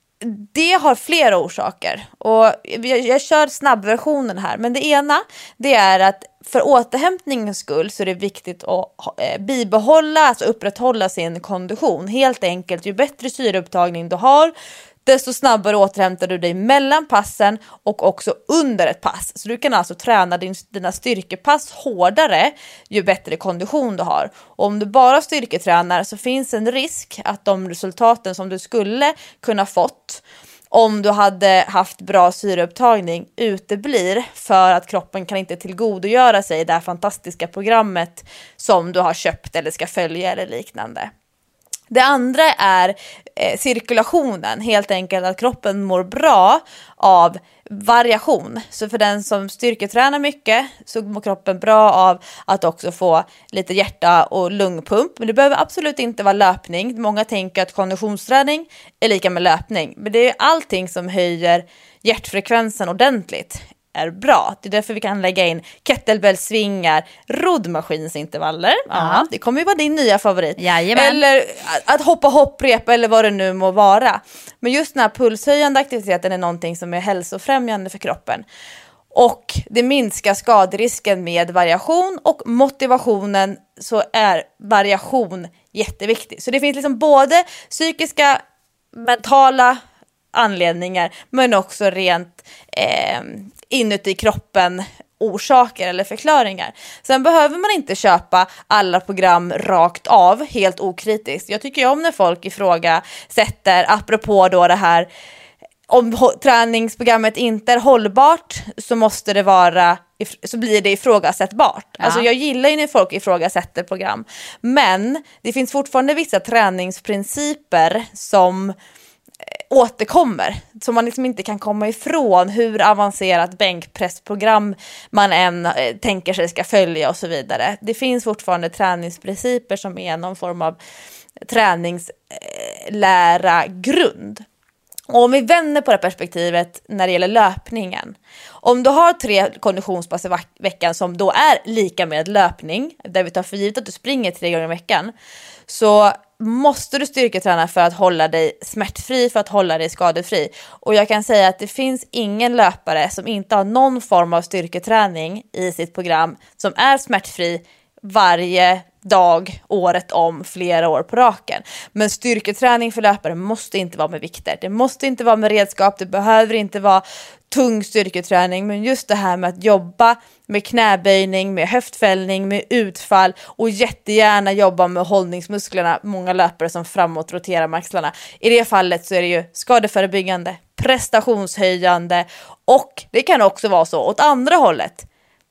det har flera orsaker. Och jag kör snabbversionen här. Men det ena, det är att för återhämtningens skull så är det viktigt att bibehålla, alltså upprätthålla sin kondition. Helt enkelt, ju bättre syreupptagning du har, desto snabbare återhämtar du dig mellan passen och också under ett pass. Så du kan alltså träna dina styrkepass hårdare ju bättre kondition du har. Och om du bara styrketränar så finns en risk att de resultaten som du skulle kunna fått om du hade haft bra syreupptagning uteblir för att kroppen kan inte tillgodogöra sig det här fantastiska programmet som du har köpt eller ska följa eller liknande. Det andra är cirkulationen, helt enkelt att kroppen mår bra av variation. Så för den som styrketränar mycket så mår kroppen bra av att också få lite hjärta- och lungpump. Men det behöver absolut inte vara löpning. Många tänker att konditionsträning är lika med löpning. Men det är allting som höjer hjärtfrekvensen ordentligt är bra. Det är därför vi kan lägga in kettlebellsvingar, roddmaskinsintervaller. Ja, det kommer ju vara din nya favorit. Jajamän. Eller att hoppa hopprep eller vad det nu må vara. Men just den här pulshöjande aktiviteten är någonting som är hälsofrämjande för kroppen. Och det minskar skaderisken med variation, och motivationen så är variation jätteviktig. Så det finns liksom både psykiska, mentala anledningar men också rent inuti kroppen orsaker eller förklaringar. Sen behöver man inte köpa alla program rakt av helt okritiskt. Jag tycker om när folk ifrågasätter, apropå då det här, om träningsprogrammet inte är hållbart så måste det vara, så blir det ifrågasättbart. Ja. Alltså jag gillar ju när folk ifrågasätter program. Men det finns fortfarande vissa träningsprinciper som återkommer, som man liksom inte kan komma ifrån hur avancerat bänkpressprogram man än tänker sig ska följa och så vidare. Det finns fortfarande träningsprinciper som är någon form av träningslära grund. Och om vi vänder på det perspektivet när det gäller löpningen. Om du har 3 konditionspass i veckan som då är lika med löpning, där vi tar för givet att du springer 3 gånger i veckan, så måste du styrketräna för att hålla dig smärtfri, för att hålla dig skadefri. Och jag kan säga att det finns ingen löpare som inte har någon form av styrketräning i sitt program som är smärtfri varje dag, året om, flera år på raken. Men styrketräning för löpare måste inte vara med vikter. Det måste inte vara med redskap. Det behöver inte vara tung styrketräning. Men just det här med att jobba med knäböjning, med höftfällning, med utfall och jättegärna jobba med hållningsmusklerna. Många löpare som framåt roterar med axlarna. I det fallet så är det ju skadeförebyggande, prestationshöjande, och det kan också vara så åt andra hållet.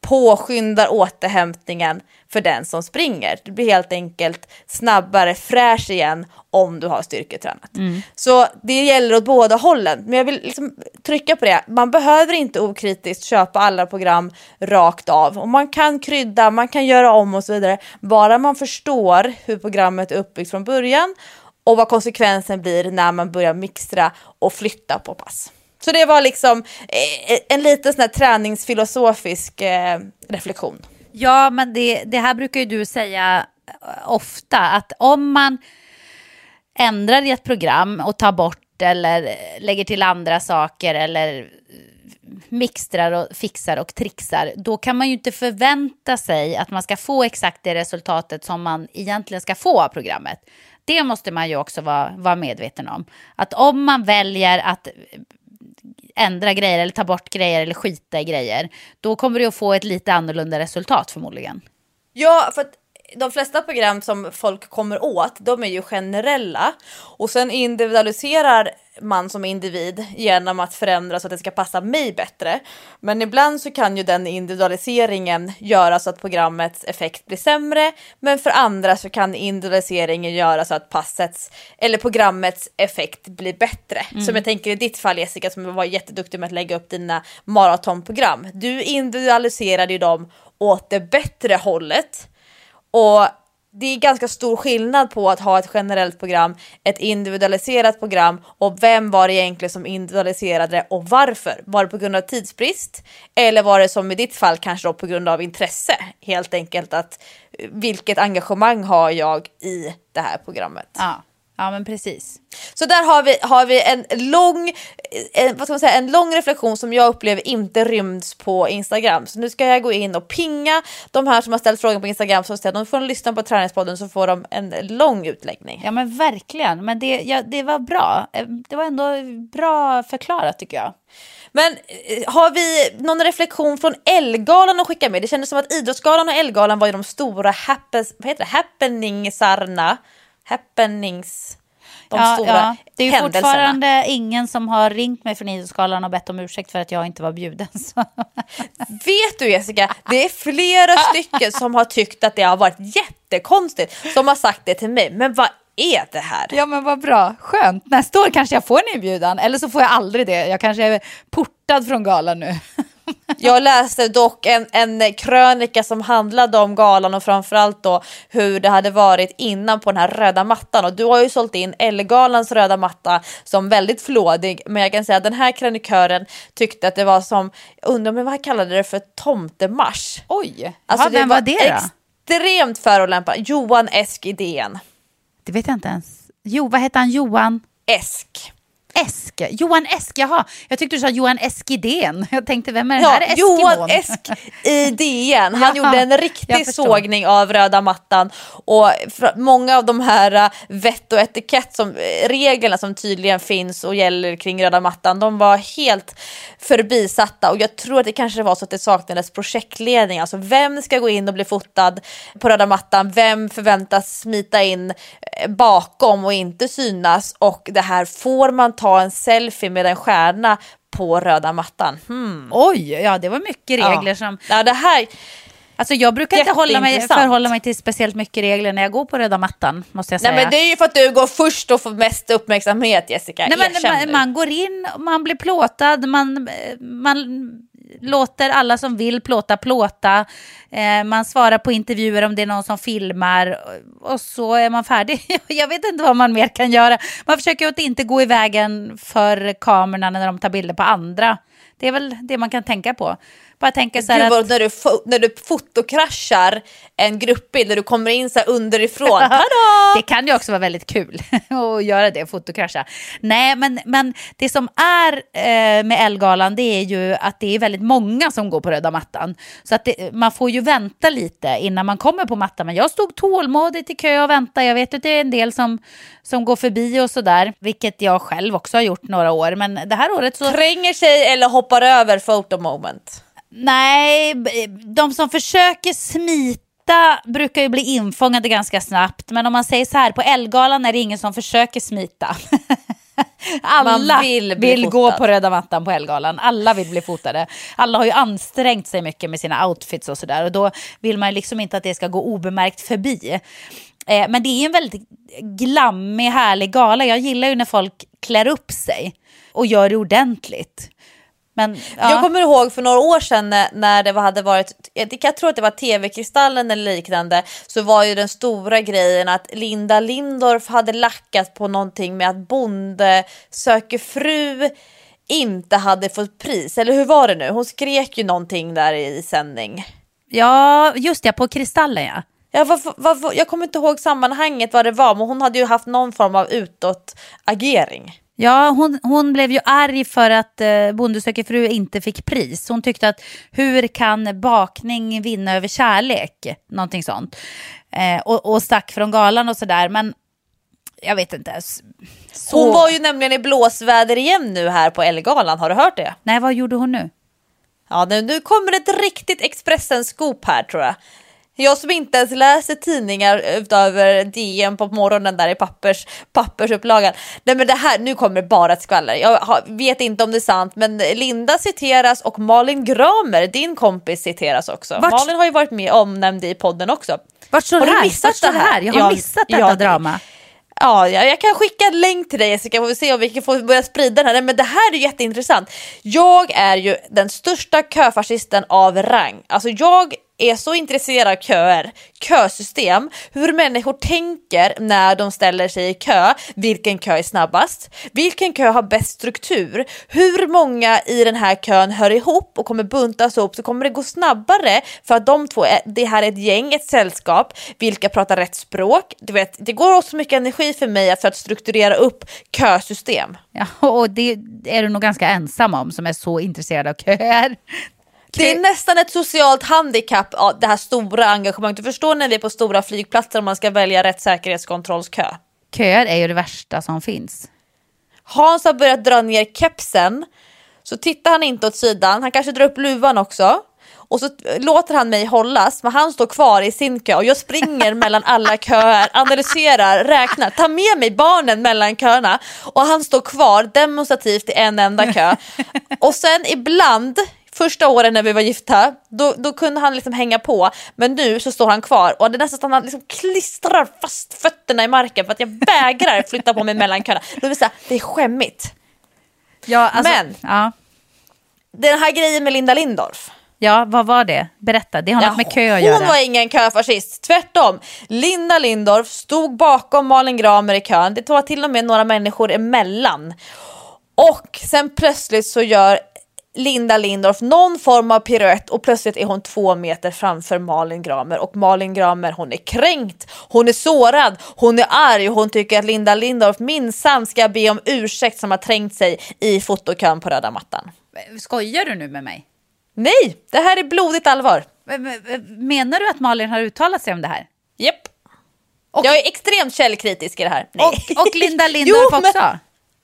påskyndar återhämtningen för den som springer. Det blir helt enkelt snabbare fräsch igen om du har styrketränat. Så det gäller åt båda hållen. Men jag vill liksom trycka på det. Man behöver inte okritiskt köpa alla program rakt av. Och man kan krydda, man kan göra om och så vidare. Bara man förstår hur programmet är uppbyggt från början och vad konsekvensen blir när man börjar mixtra och flytta på pass. Så det var liksom en liten sån här träningsfilosofisk reflektion. Ja, men det här brukar ju du säga ofta, att om man ändrar i ett program och tar bort eller lägger till andra saker eller mixtrar och fixar och trixar, då kan man ju inte förvänta sig att man ska få exakt det resultatet som man egentligen ska få av programmet. Det måste man ju också vara medveten om. Att om man väljer att ändra grejer eller ta bort grejer eller skita i grejer, då kommer du att få ett lite annorlunda resultat förmodligen. Ja, för att de flesta program som folk kommer åt, de är ju generella. Och sen individualiserar man som individ genom att förändra så att det ska passa mig bättre. Men ibland så kan ju den individualiseringen göra så att programmets effekt blir sämre. Men för andra så kan individualiseringen göra så att passets eller programmets effekt blir bättre. Som jag tänker i ditt fall, Jessica, som var jätteduktig med att lägga upp dina maratonprogram. Du individualiserade ju dem åt det bättre hållet. Och det är ganska stor skillnad på att ha ett generellt program, ett individualiserat program, och vem var det egentligen som individualiserade och varför? Var det på grund av tidsbrist eller var det som i ditt fall kanske då på grund av intresse? Helt enkelt att vilket engagemang har jag i det här programmet? Ja, men precis. Så där har vi en lång reflektion som jag upplever inte ryms på Instagram. Så nu ska jag gå in och pinga de här som har ställt frågan på Instagram, så att de får lyssna på Träningspodden, så får de en lång utläggning. Ja, men verkligen. Men det var bra. Det var ändå bra förklarat, tycker jag. Men har vi någon reflektion från Ellegalan att skicka med? Det kändes som att Idrottsgalan och Ellegalan var ju de stora happeningsarna. Ja. Det är ju fortfarande ingen som har ringt mig från Idrottsgalan och bett om ursäkt för att jag inte var bjuden. Så. Vet du, Jessica, det är flera stycken som har tyckt att det har varit jättekonstigt, som har sagt det till mig. Men vad är det här? Ja, men vad bra, skönt. Nästa år kanske jag får en inbjudan, eller så får jag aldrig det. Jag kanske är portad från galan nu. Jag läste dock en krönika som handlade om galan och framförallt då hur det hade varit innan på den här röda mattan. Och du har ju sålt in Ellegalans röda matta som väldigt flådig, men jag kan säga att den här krönikören tyckte att det var som, undrar om vad kallade det för tomtemars. Oj, alltså vem var det då? Extremt förolämpad. Johan Esk i DN. Det vet jag inte ens. Vad heter han? Johan Esk. Johan Esk, jaha. Jag tyckte du sa Johan Eskidén. Jag tänkte, vem är den här Eskimon? Johan Esk i DN. Han gjorde en riktig sågning av röda mattan. Och många av de här vett- och etikett-reglerna som tydligen finns och gäller kring röda mattan, de var helt förbisatta. Och jag tror att det kanske var så att det saknades projektledning. Alltså vem ska gå in och bli fotad på röda mattan? Vem förväntas smita in bakom och inte synas? Och det här, får man ta en selfie med en stjärna på röda mattan? Oj, ja, det var mycket regler som... Ja, det här... Alltså jag brukar inte förhålla mig till speciellt mycket regler när jag går på röda mattan, måste jag säga. Nej, men det är ju för att du går först och får mest uppmärksamhet, Jessica. Nej, men man går in, man blir plåtad, man låter alla som vill plåta. Man svarar på intervjuer om det är någon som filmar och så är man färdig. Jag vet inte vad man mer kan göra. Man försöker att inte gå i vägen för kamerorna när de tar bilder på andra. Det är väl det man kan tänka på. Bara tänka så här att... när du fotokraschar en gruppbild där du kommer in så här underifrån. Det kan ju också vara väldigt kul att göra det, fotokrascha. Nej, men det som är med Ellegalan, det är ju att det är väldigt många som går på röda mattan. Så att man får ju vänta lite innan man kommer på mattan. Men jag stod tålmodigt i kö och väntade. Jag vet att det är en del som går förbi och sådär, vilket jag själv också har gjort några år. Men det här året så... Tränger sig eller hoppar över photo moment? Nej, de som försöker smita brukar ju bli infångade ganska snabbt. Men om man säger så här, på Ellegalan är det ingen som försöker smita. Alla vill gå fotad. på röda mattan på Ellegalan. Alla vill bli fotade. Alla har ju ansträngt sig mycket med sina outfits och sådär. Och då vill man liksom inte att det ska gå obemärkt förbi. Men det är en väldigt glammig, härlig gala. Jag gillar ju när folk klär upp sig och gör det ordentligt. Men, ja. Jag kommer ihåg för några år sedan när det hade varit, jag tror att det var TV-kristallen eller liknande, så var ju den stora grejen att Linda Lindorff hade lackat på någonting med att Bonde söker fru inte hade fått pris. Eller hur var det nu? Hon skrek ju någonting där i sändning. Ja, just det, på Kristallen, ja. Ja, jag kommer inte ihåg sammanhanget vad det var, men hon hade ju haft någon form av utåtagering. Ja, hon blev ju arg för att Bonde söker fru inte fick pris. Hon tyckte att hur kan bakning vinna över kärlek? Någonting sånt. Och stack från galan och sådär. Men jag vet inte. Hon var ju nämligen i blåsväder igen nu här på Ellegalan. Har du hört det? Nej, vad gjorde hon nu? Ja, nu kommer ett riktigt Expressen-scoop här, tror jag. Jag som inte ens läser tidningar utöver DN på morgonen där i pappersupplagan. Nej, men det här, nu kommer det bara ett skvaller. Jag vet inte om det är sant, men Linda citeras och Malin Gramer, din kompis, citeras också. Malin har ju varit med omnämnd i podden också. Vart står det här? Jag har missat detta drama. Ja, jag kan skicka en länk till dig, Jessica, får vi se om vi kan få börja sprida den här. Men det här är jätteintressant. Jag är ju den största köfascisten av rang. Alltså jag är så intresserad av kösystem, hur människor tänker när de ställer sig i kö, vilken kö är snabbast, vilken kö har bäst struktur, hur många i den här kön hör ihop och kommer buntas ihop, så kommer det gå snabbare för att de två, det här är ett gäng, ett sällskap, vilka pratar rätt språk. Du vet, det går också mycket energi för mig för att strukturera upp kösystem. Ja, och det är du nog ganska ensam om som är så intresserad av köer. Det är nästan ett socialt handikapp, det här stora engagemanget. Du förstår när vi är på stora flygplatser och man ska välja rätt säkerhetskontrollskö. Köer är ju det värsta som finns. Hans har börjat dra ner kepsen, så tittar han inte åt sidan. Han kanske drar upp luvan också. Och så låter han mig hållas, men han står kvar i sin kö. Och jag springer mellan alla köer, analyserar, räknar, tar med mig barnen mellan köerna. Och han står kvar demonstrativt i en enda kö. Och sen ibland, första åren när vi var gifta, då kunde han liksom hänga på. Men nu så står han kvar. Och det är nästan att han liksom klistrar fast fötterna i marken för att jag vägrar flytta på mig mellan köerna. Då vill säga, det är skämmigt. Ja, alltså, men ja. Den här grejen med Linda Lindorff. Ja, vad var det? Berätta, det har något med kö att göra. Hon var ingen köfascist, tvärtom. Linda Lindorff stod bakom Malin Gramer i kön. Det var till och med några människor emellan. Och sen plötsligt så gör Linda Lindorff någon form av piruett och plötsligt är hon 2 meter framför Malin Gramer. Och Malin Gramer, hon är kränkt, hon är sårad, hon är arg och hon tycker att Linda Lindorff minsann ska be om ursäkt som har trängt sig i fotokön på röda mattan. Skojar du nu med mig? Nej, det här är blodigt allvar. Menar du att Malin har uttalat sig om det här? Japp. Jag är extremt källkritisk i det här. Nej. Och Linda Lindorff också?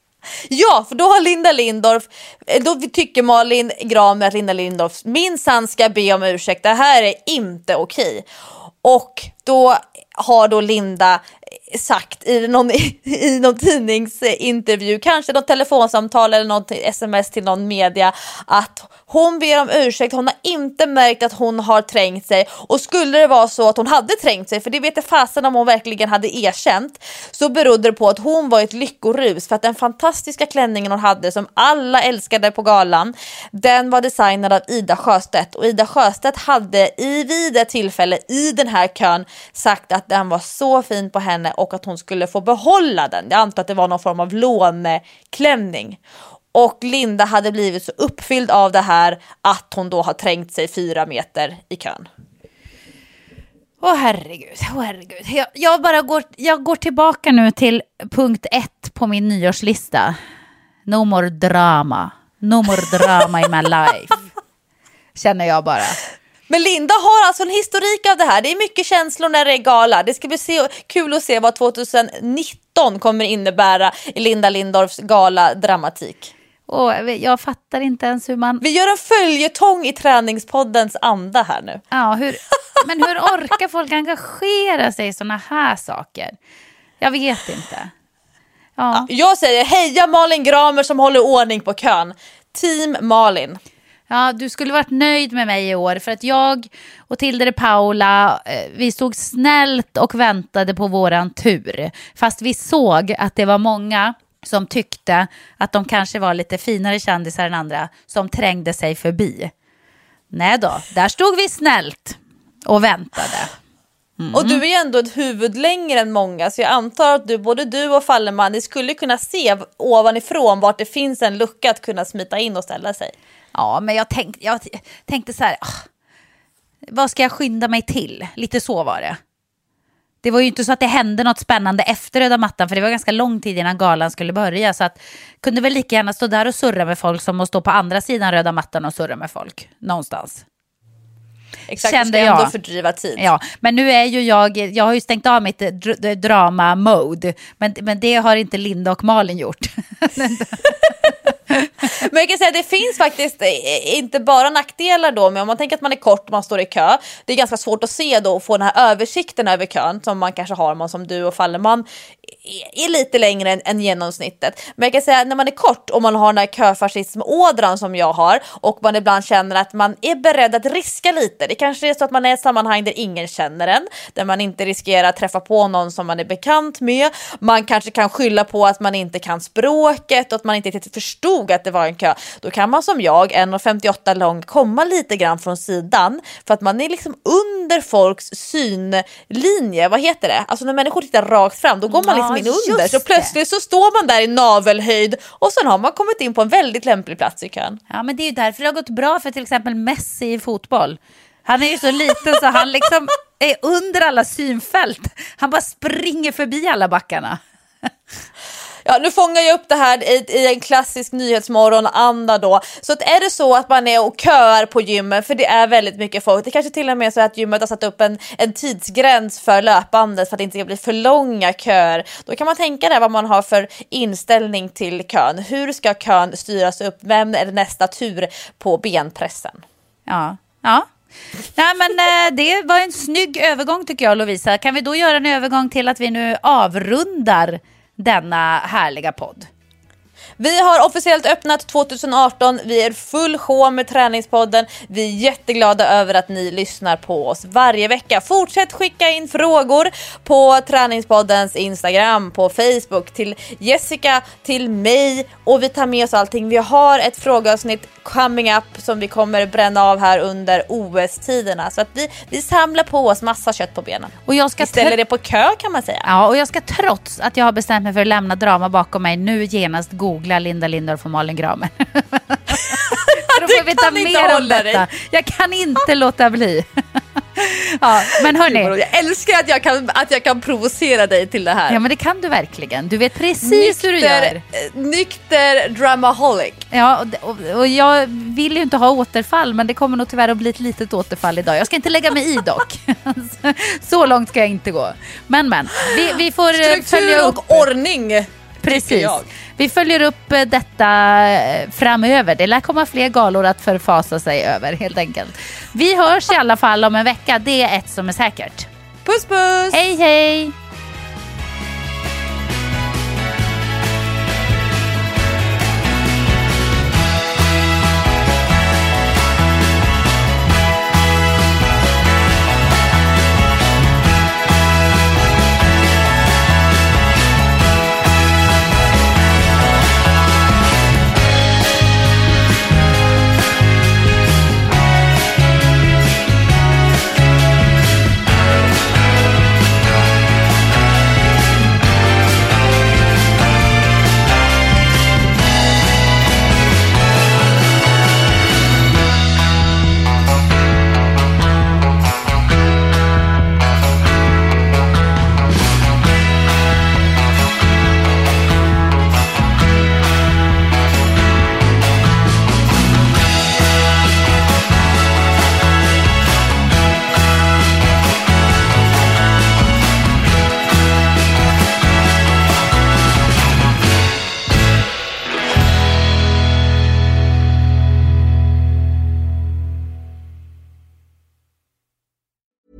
Ja, för då har Linda Lindorff, då tycker Malin Gramer att Linda Lindorff minsann ska be om ursäkt. Det här är inte okej. Och då har då Linda sagt i någon tidningsintervju, kanske något telefonsamtal eller något sms till någon media, att hon ber om ursäkt. Hon har inte märkt att hon har trängt sig, och skulle det vara så att hon hade trängt sig, för det vet jag fasen om hon verkligen hade erkänt, så berodde det på att hon var ett lyckorus, för att den fantastiska klänningen hon hade som alla älskade på galan, den var designad av Ida Sjöstedt, och Ida Sjöstedt hade vid ett tillfälle i den här kön sagt att den var så fin på henne och att hon skulle få behålla den. Jag antar att det var någon form av låneklänning. Och Linda hade blivit så uppfylld av det här att hon då har trängt sig 4 meter i kön. Åh herregud. Jag går tillbaka nu till punkt 1 på min nyårslista. No more drama. No more drama in my life. Känner jag bara. Men Linda har alltså en historik av det här. Det är mycket känslor när det är gala. Det ska bli kul att se vad 2019 kommer innebära i Linda Lindorffs gala-dramatik. Jag fattar inte ens hur man... Vi gör en följetong i träningspoddens anda här nu. Ja, men hur orkar folk engagera sig i såna här saker? Jag vet inte. Ja. Jag säger heja Malin Gramer som håller ordning på kön. Team Malin. Ja, du skulle varit nöjd med mig i år för att jag och Tilde de Paula, vi stod snällt och väntade på våran tur. Fast vi såg att det var många som tyckte att de kanske var lite finare kändisar än andra som trängde sig förbi. Nej då, där stod vi snällt och väntade. Och du är ju ändå ett huvud längre än många, så jag antar att både du och Falleman, ni skulle kunna se ovanifrån vart det finns en lucka att kunna smita in och ställa sig. Ja, men jag tänkte så här, vad ska jag skynda mig till? Lite så var det. Det var ju inte så att det hände något spännande efter röda mattan, för det var ganska lång tid innan galan skulle börja, så att kunde väl lika gärna stå där och surra med folk som att stå på andra sidan röda mattan och surra med folk någonstans. Exakt, kände du ska jag. ändå fördriva tid. Ja, men nu är ju jag har ju stängt av mitt drama-mode, men det har inte Linda och Malin gjort. Men jag kan säga att det finns faktiskt inte bara nackdelar då, men om man tänker att man är kort och man står i kö, det är ganska svårt att se då och få den här översikten över kön som man kanske har, man som du och Falleman är lite längre än genomsnittet. Men jag kan säga att när man är kort och man har den här köfascism-ådran som jag har, och man ibland känner att man är beredd att riska lite. Det kanske är så att man är i ett sammanhang där ingen känner en, där man inte riskerar att träffa på någon som man är bekant med. Man kanske kan skylla på att man inte kan språket och att man inte riktigt förstod att det var en kö. Då kan man som jag, 1,58 lång, komma lite grann från sidan, för att man är liksom under folks synlinje. Vad heter det? Alltså när människor tittar rakt fram, då går man liksom in under. Så plötsligt så står man där i navelhöjd och sen har man kommit in på en väldigt lämplig plats i kön. Ja, men det är ju därför det har gått bra för till exempel Messi i fotboll. Han är ju så liten så han liksom är under alla synfält. Han bara springer förbi alla backarna. Ja, nu fångar jag upp det här i en klassisk nyhetsmorgon-anda då. Så att är det så att man är och köar på gymmet, för det är väldigt mycket folk, det kanske till och med så att gymmet har satt upp en tidsgräns för löpandet för att det inte ska bli för långa köer. Då kan man tänka där vad man har för inställning till kön. Hur ska kön styras upp? Vem är nästa tur på benpressen? Ja. Nej, men det var en snygg övergång tycker jag, Lovisa. Kan vi då göra en övergång till att vi nu avrundar denna härliga podd? Vi har officiellt öppnat 2018. Vi är full sjå med träningspodden. Vi är jätteglada över att ni lyssnar på oss varje vecka. Fortsätt skicka in frågor på träningspoddens Instagram, på Facebook, till Jessica, till mig, och vi tar med oss allting. Vi har ett frågeavsnitt coming up som vi kommer bränna av här under OS-tiderna. Så att vi samlar på oss massa kött på benen. Och jag ska ställa det på kö, kan man säga. Ja, och jag ska, trots att jag har bestämt mig för att lämna drama bakom mig, nu genast googla Linda Lindorff och Malin Gramer. Då får vi ta mer om detta. Jag kan inte låta bli. Ja, men hörni, jag älskar att jag kan provocera dig till det här. Ja, men det kan du verkligen. Du vet precis hur du gör. Nykter dramaholic. Ja, och jag vill ju inte ha återfall, men det kommer nog tyvärr att bli ett litet återfall idag. Jag ska inte lägga mig i dock. Så långt ska jag inte gå. Men vi får struktur följa upp. Och ordning. Precis. Vi följer upp detta framöver. Det lär komma fler galor att förfasa sig över, helt enkelt. Vi hörs i alla fall om en vecka. Det är ett som är säkert. Puss puss! Hej hej!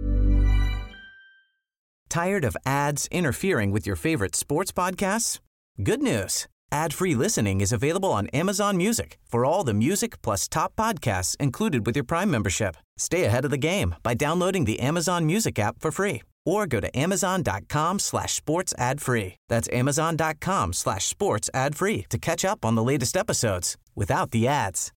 Tired of ads interfering with your favorite sports podcasts? Good news. Ad-free listening is available on Amazon Music for all the music plus top podcasts included with your Prime membership. Stay ahead of the game by downloading the Amazon Music app for free or go to amazon.com/sports ad free. That's amazon.com/sports ad free to catch up on the latest episodes without the ads.